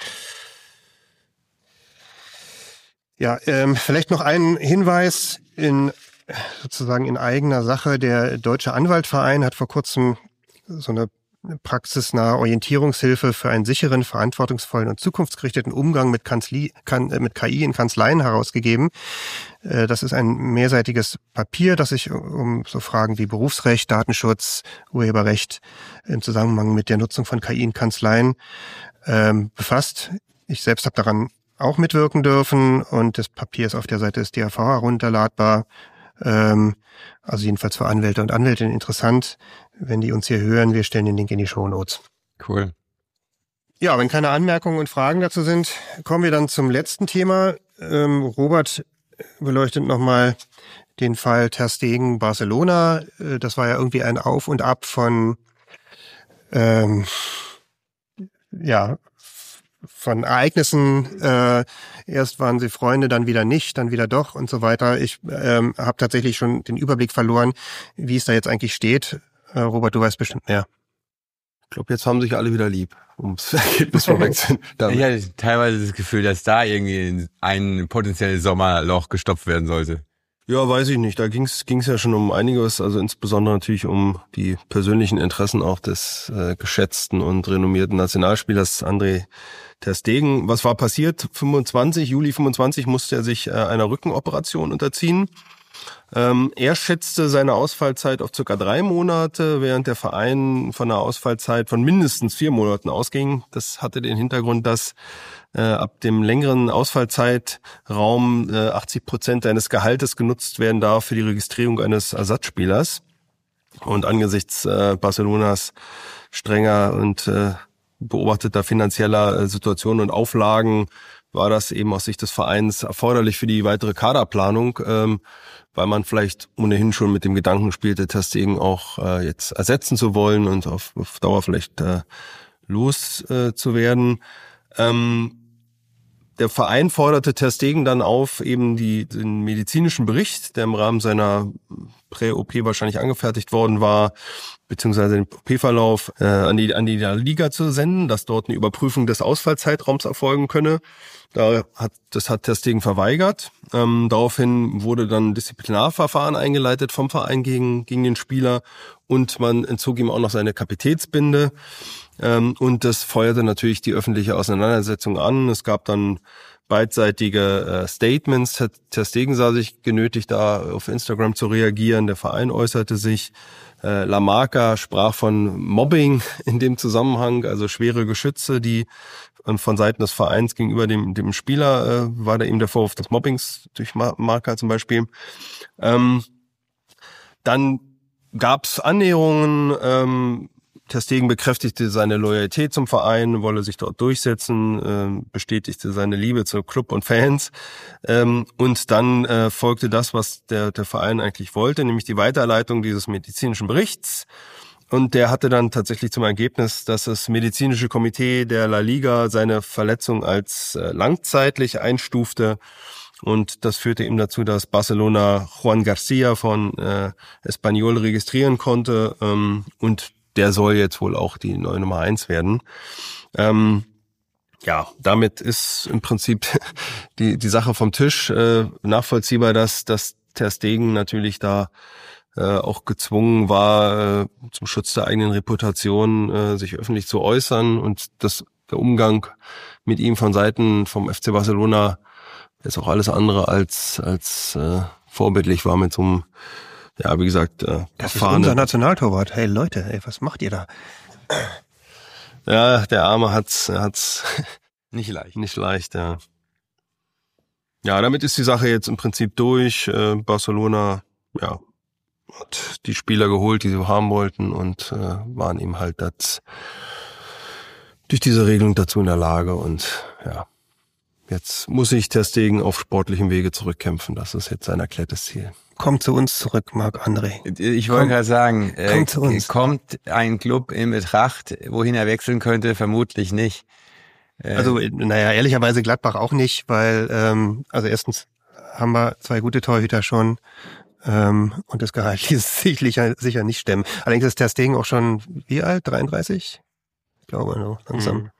Ja, vielleicht noch ein Hinweis in eigener Sache. Der Deutsche Anwaltverein hat vor kurzem so eine praxisnahe Orientierungshilfe für einen sicheren, verantwortungsvollen und zukunftsgerichteten Umgang mit KI in Kanzleien herausgegeben. Das ist ein mehrseitiges Papier, das sich um so Fragen wie Berufsrecht, Datenschutz, Urheberrecht im Zusammenhang mit der Nutzung von KI in Kanzleien befasst. Ich selbst habe daran auch mitwirken dürfen und das Papier ist auf der Seite des DAV herunterladbar. Also jedenfalls für Anwälte und Anwältinnen interessant. Wenn die uns hier hören, wir stellen den Link in die Shownotes. Cool. Ja, wenn keine Anmerkungen und Fragen dazu sind, kommen wir dann zum letzten Thema. Robert beleuchtet nochmal den Fall Ter Stegen Barcelona. Das war ja irgendwie ein Auf und Ab von von Ereignissen. Erst waren sie Freunde, dann wieder nicht, dann wieder doch und so weiter. Ich habe tatsächlich schon den Überblick verloren, wie es da jetzt eigentlich steht. Robert, du weißt bestimmt mehr. Ich glaube, jetzt haben sich alle wieder lieb, ums Ergebnis vorwegzunehmen. Ich hatte teilweise das Gefühl, dass da irgendwie ein potenzielles Sommerloch gestopft werden sollte. Ja, weiß ich nicht. Da ging's ja schon um einiges, also insbesondere natürlich um die persönlichen Interessen auch des geschätzten und renommierten Nationalspielers André Ter Stegen. Was war passiert? Juli 25 musste er sich einer Rückenoperation unterziehen. Er schätzte seine Ausfallzeit auf ca. 3 Monate, während der Verein von einer Ausfallzeit von mindestens 4 Monaten ausging. Das hatte den Hintergrund, dass ab dem längeren Ausfallzeitraum 80% seines Gehaltes genutzt werden darf für die Registrierung eines Ersatzspielers. Und angesichts Barcelonas strenger und beobachteter finanzieller Situationen und Auflagen war das eben aus Sicht des Vereins erforderlich für die weitere Kaderplanung, weil man vielleicht ohnehin schon mit dem Gedanken spielte, Ter Stegen auch jetzt ersetzen zu wollen und auf Dauer vielleicht loszuwerden. Der Verein forderte Ter Stegen dann auf, eben den medizinischen Bericht, der im Rahmen seiner Prä-OP wahrscheinlich angefertigt worden war, beziehungsweise den OP-Verlauf an die La Liga zu senden, dass dort eine Überprüfung des Ausfallzeitraums erfolgen könne. Das hat Ter Stegen verweigert. Daraufhin wurde dann ein Disziplinarverfahren eingeleitet vom Verein gegen den Spieler und man entzog ihm auch noch seine Kapitätsbinde. Und das feuerte natürlich die öffentliche Auseinandersetzung an. Es gab dann beidseitige Statements. Ter Stegen sah sich genötigt, da auf Instagram zu reagieren. Der Verein äußerte sich. La Marca sprach von Mobbing in dem Zusammenhang, also schwere Geschütze, die von Seiten des Vereins gegenüber dem Spieler war da eben der Vorwurf des Mobbings durch Marca zum Beispiel. Dann gab es Annäherungen. Ter Stegen bekräftigte seine Loyalität zum Verein, wolle sich dort durchsetzen, bestätigte seine Liebe zu Club und Fans. Und dann folgte das, was der Verein eigentlich wollte, nämlich die Weiterleitung dieses medizinischen Berichts. Und der hatte dann tatsächlich zum Ergebnis, dass das medizinische Komitee der La Liga seine Verletzung als langzeitlich einstufte. Und das führte eben dazu, dass Barcelona Juan Garcia von Espanyol registrieren konnte. Und der soll jetzt wohl auch die neue Nummer 1 werden. Damit ist im Prinzip die Sache vom Tisch. Nachvollziehbar, dass Ter Stegen natürlich da auch gezwungen war, zum Schutz der eigenen Reputation sich öffentlich zu äußern und der Umgang mit ihm von Seiten vom FC Barcelona ist auch alles andere als vorbildlich war mit so einem, ja, wie gesagt, das ist unser Nationaltorwart. Hey Leute, was macht ihr da? Ja, der Arme hat's nicht leicht. Nicht leicht, ja. Ja, damit ist die Sache jetzt im Prinzip durch. Barcelona, ja, hat die Spieler geholt, die sie haben wollten und waren eben halt durch diese Regelung dazu in der Lage und ja, jetzt muss sich Ter Stegen auf sportlichem Wege zurückkämpfen. Das ist jetzt sein erklärtes Ziel. Kommt zu uns zurück, Marc-André. Ich wollte gerade sagen, kommt ein Club in Betracht, wohin er wechseln könnte? Vermutlich nicht. Also, ehrlicherweise Gladbach auch nicht, weil, erstens haben wir 2 gute Torhüter schon, und das Gehalt ließ sich sicher nicht stemmen. Allerdings ist Ter Stegen auch schon, wie alt? 33? Ich glaube, so langsam.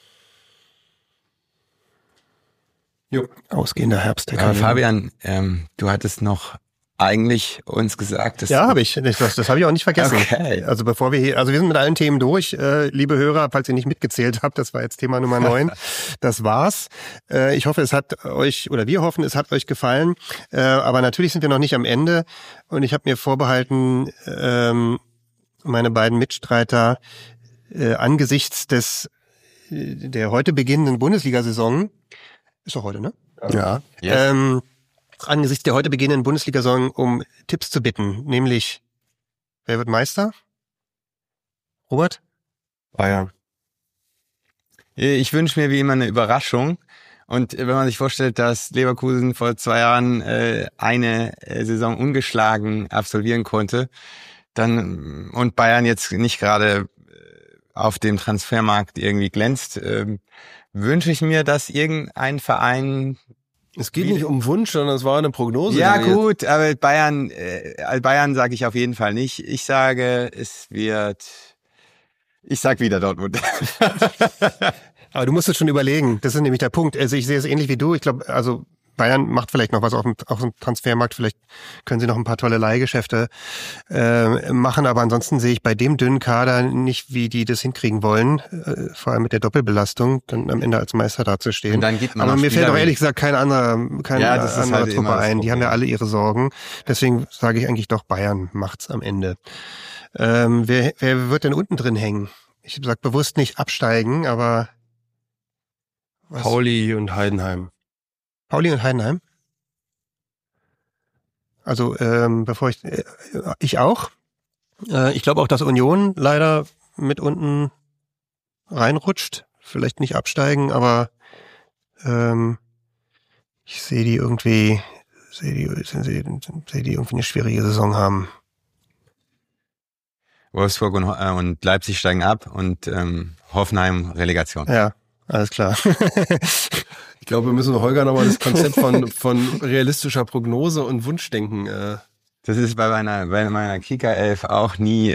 Jo. Ausgehender Herbst. Aber Fabian, du hattest noch eigentlich uns gesagt, dass... Ja, habe ich. Das habe ich auch nicht vergessen. Okay. Also bevor wir hier, wir sind mit allen Themen durch. Liebe Hörer, falls ihr nicht mitgezählt habt, das war jetzt Thema Nummer 9. Das war's. Ich hoffe, wir hoffen, es hat euch gefallen. Aber natürlich sind wir noch nicht am Ende. Und ich habe mir vorbehalten, meine beiden Mitstreiter angesichts der heute beginnenden Bundesliga-Saison, ist doch heute, ne? Ja. Yes. Angesichts der heute beginnenden Bundesliga-Saison um Tipps zu bitten, nämlich, wer wird Meister? Robert? Bayern. Ich wünsche mir wie immer eine Überraschung. Und wenn man sich vorstellt, dass Leverkusen vor 2 Jahren eine Saison ungeschlagen absolvieren konnte, dann und Bayern jetzt nicht gerade auf dem Transfermarkt irgendwie glänzt, wünsche ich mir, dass irgendein Verein... Es geht nicht um Wunsch, sondern es war eine Prognose. Ja gut, aber Bayern sage ich auf jeden Fall nicht. Ich sage, ich sag wieder Dortmund. Aber du musst es schon überlegen. Das ist nämlich der Punkt. Also ich sehe es ähnlich wie du. Ich glaube, Bayern macht vielleicht noch was auf dem Transfermarkt, vielleicht können sie noch ein paar tolle Leihgeschäfte machen, aber ansonsten sehe ich bei dem dünnen Kader nicht, wie die das hinkriegen wollen, vor allem mit der Doppelbelastung, dann am Ende als Meister dazustehen. Und dann gibt man aber mir fällt auch ehrlich gesagt keine andere halt Truppe ein, die haben ja alle ihre Sorgen, deswegen sage ich eigentlich doch, Bayern macht's am Ende. Wer wird denn unten drin hängen? Ich sag bewusst nicht absteigen, aber Pauli und Heidenheim. Pauli und Heidenheim? Also bevor ich auch. Ich glaube auch, dass Union leider mit unten reinrutscht. Vielleicht nicht absteigen, aber ich sehe die irgendwie eine schwierige Saison haben. Wolfsburg und Leipzig steigen ab und Hoffenheim Relegation. Ja, alles klar. Ich glaube, wir müssen Holger nochmal das Konzept von realistischer Prognose und Wunschdenken. Das ist bei meiner Kicker-Elf auch nie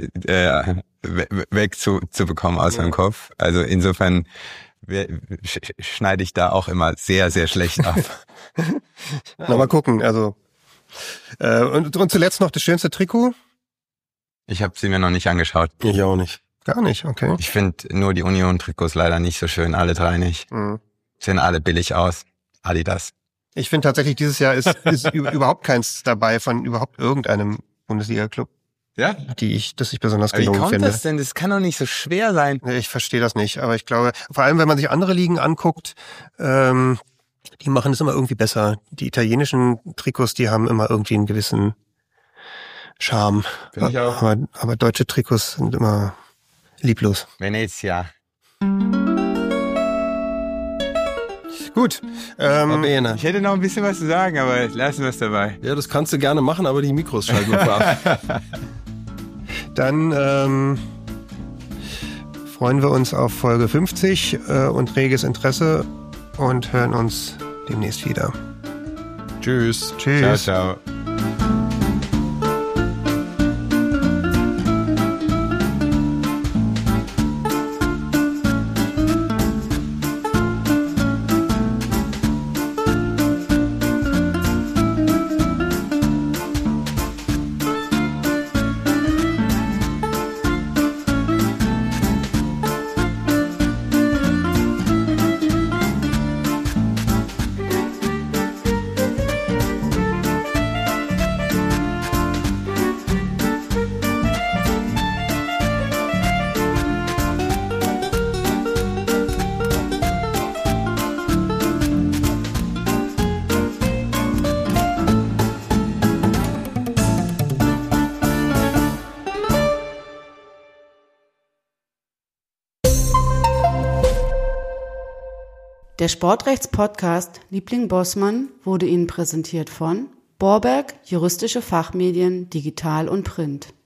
weg zu bekommen aus meinem Kopf. Also insofern schneide ich da auch immer sehr, sehr schlecht ab. Na, mal gucken. Also und zuletzt noch das schönste Trikot? Ich habe sie mir noch nicht angeschaut. Ich auch nicht. Gar nicht, okay. Ich finde nur die Union-Trikots leider nicht so schön, alle drei nicht. Mhm. Sehen alle billig aus. Adidas. Ich finde tatsächlich, dieses Jahr ist überhaupt keins dabei von überhaupt irgendeinem Bundesliga-Club. Ja? Das ich besonders gelungen finde. Wie kommt das denn? Das kann doch nicht so schwer sein. Ich verstehe das nicht, aber ich glaube, vor allem wenn man sich andere Ligen anguckt, die machen es immer irgendwie besser. Die italienischen Trikots, die haben immer irgendwie einen gewissen Charme. Finde ich auch. Aber deutsche Trikots sind immer lieblos. Venezia. Gut. Ich hätte noch ein bisschen was zu sagen, aber lassen wir es dabei. Ja, das kannst du gerne machen, aber die Mikros schalten wir ab. Dann freuen wir uns auf Folge 50 und reges Interesse und hören uns demnächst wieder. Tschüss. Tschüss. Ciao, ciao. Der Sportrechts-Podcast Liebling Bossmann wurde Ihnen präsentiert von Borberg, juristische Fachmedien, digital und print.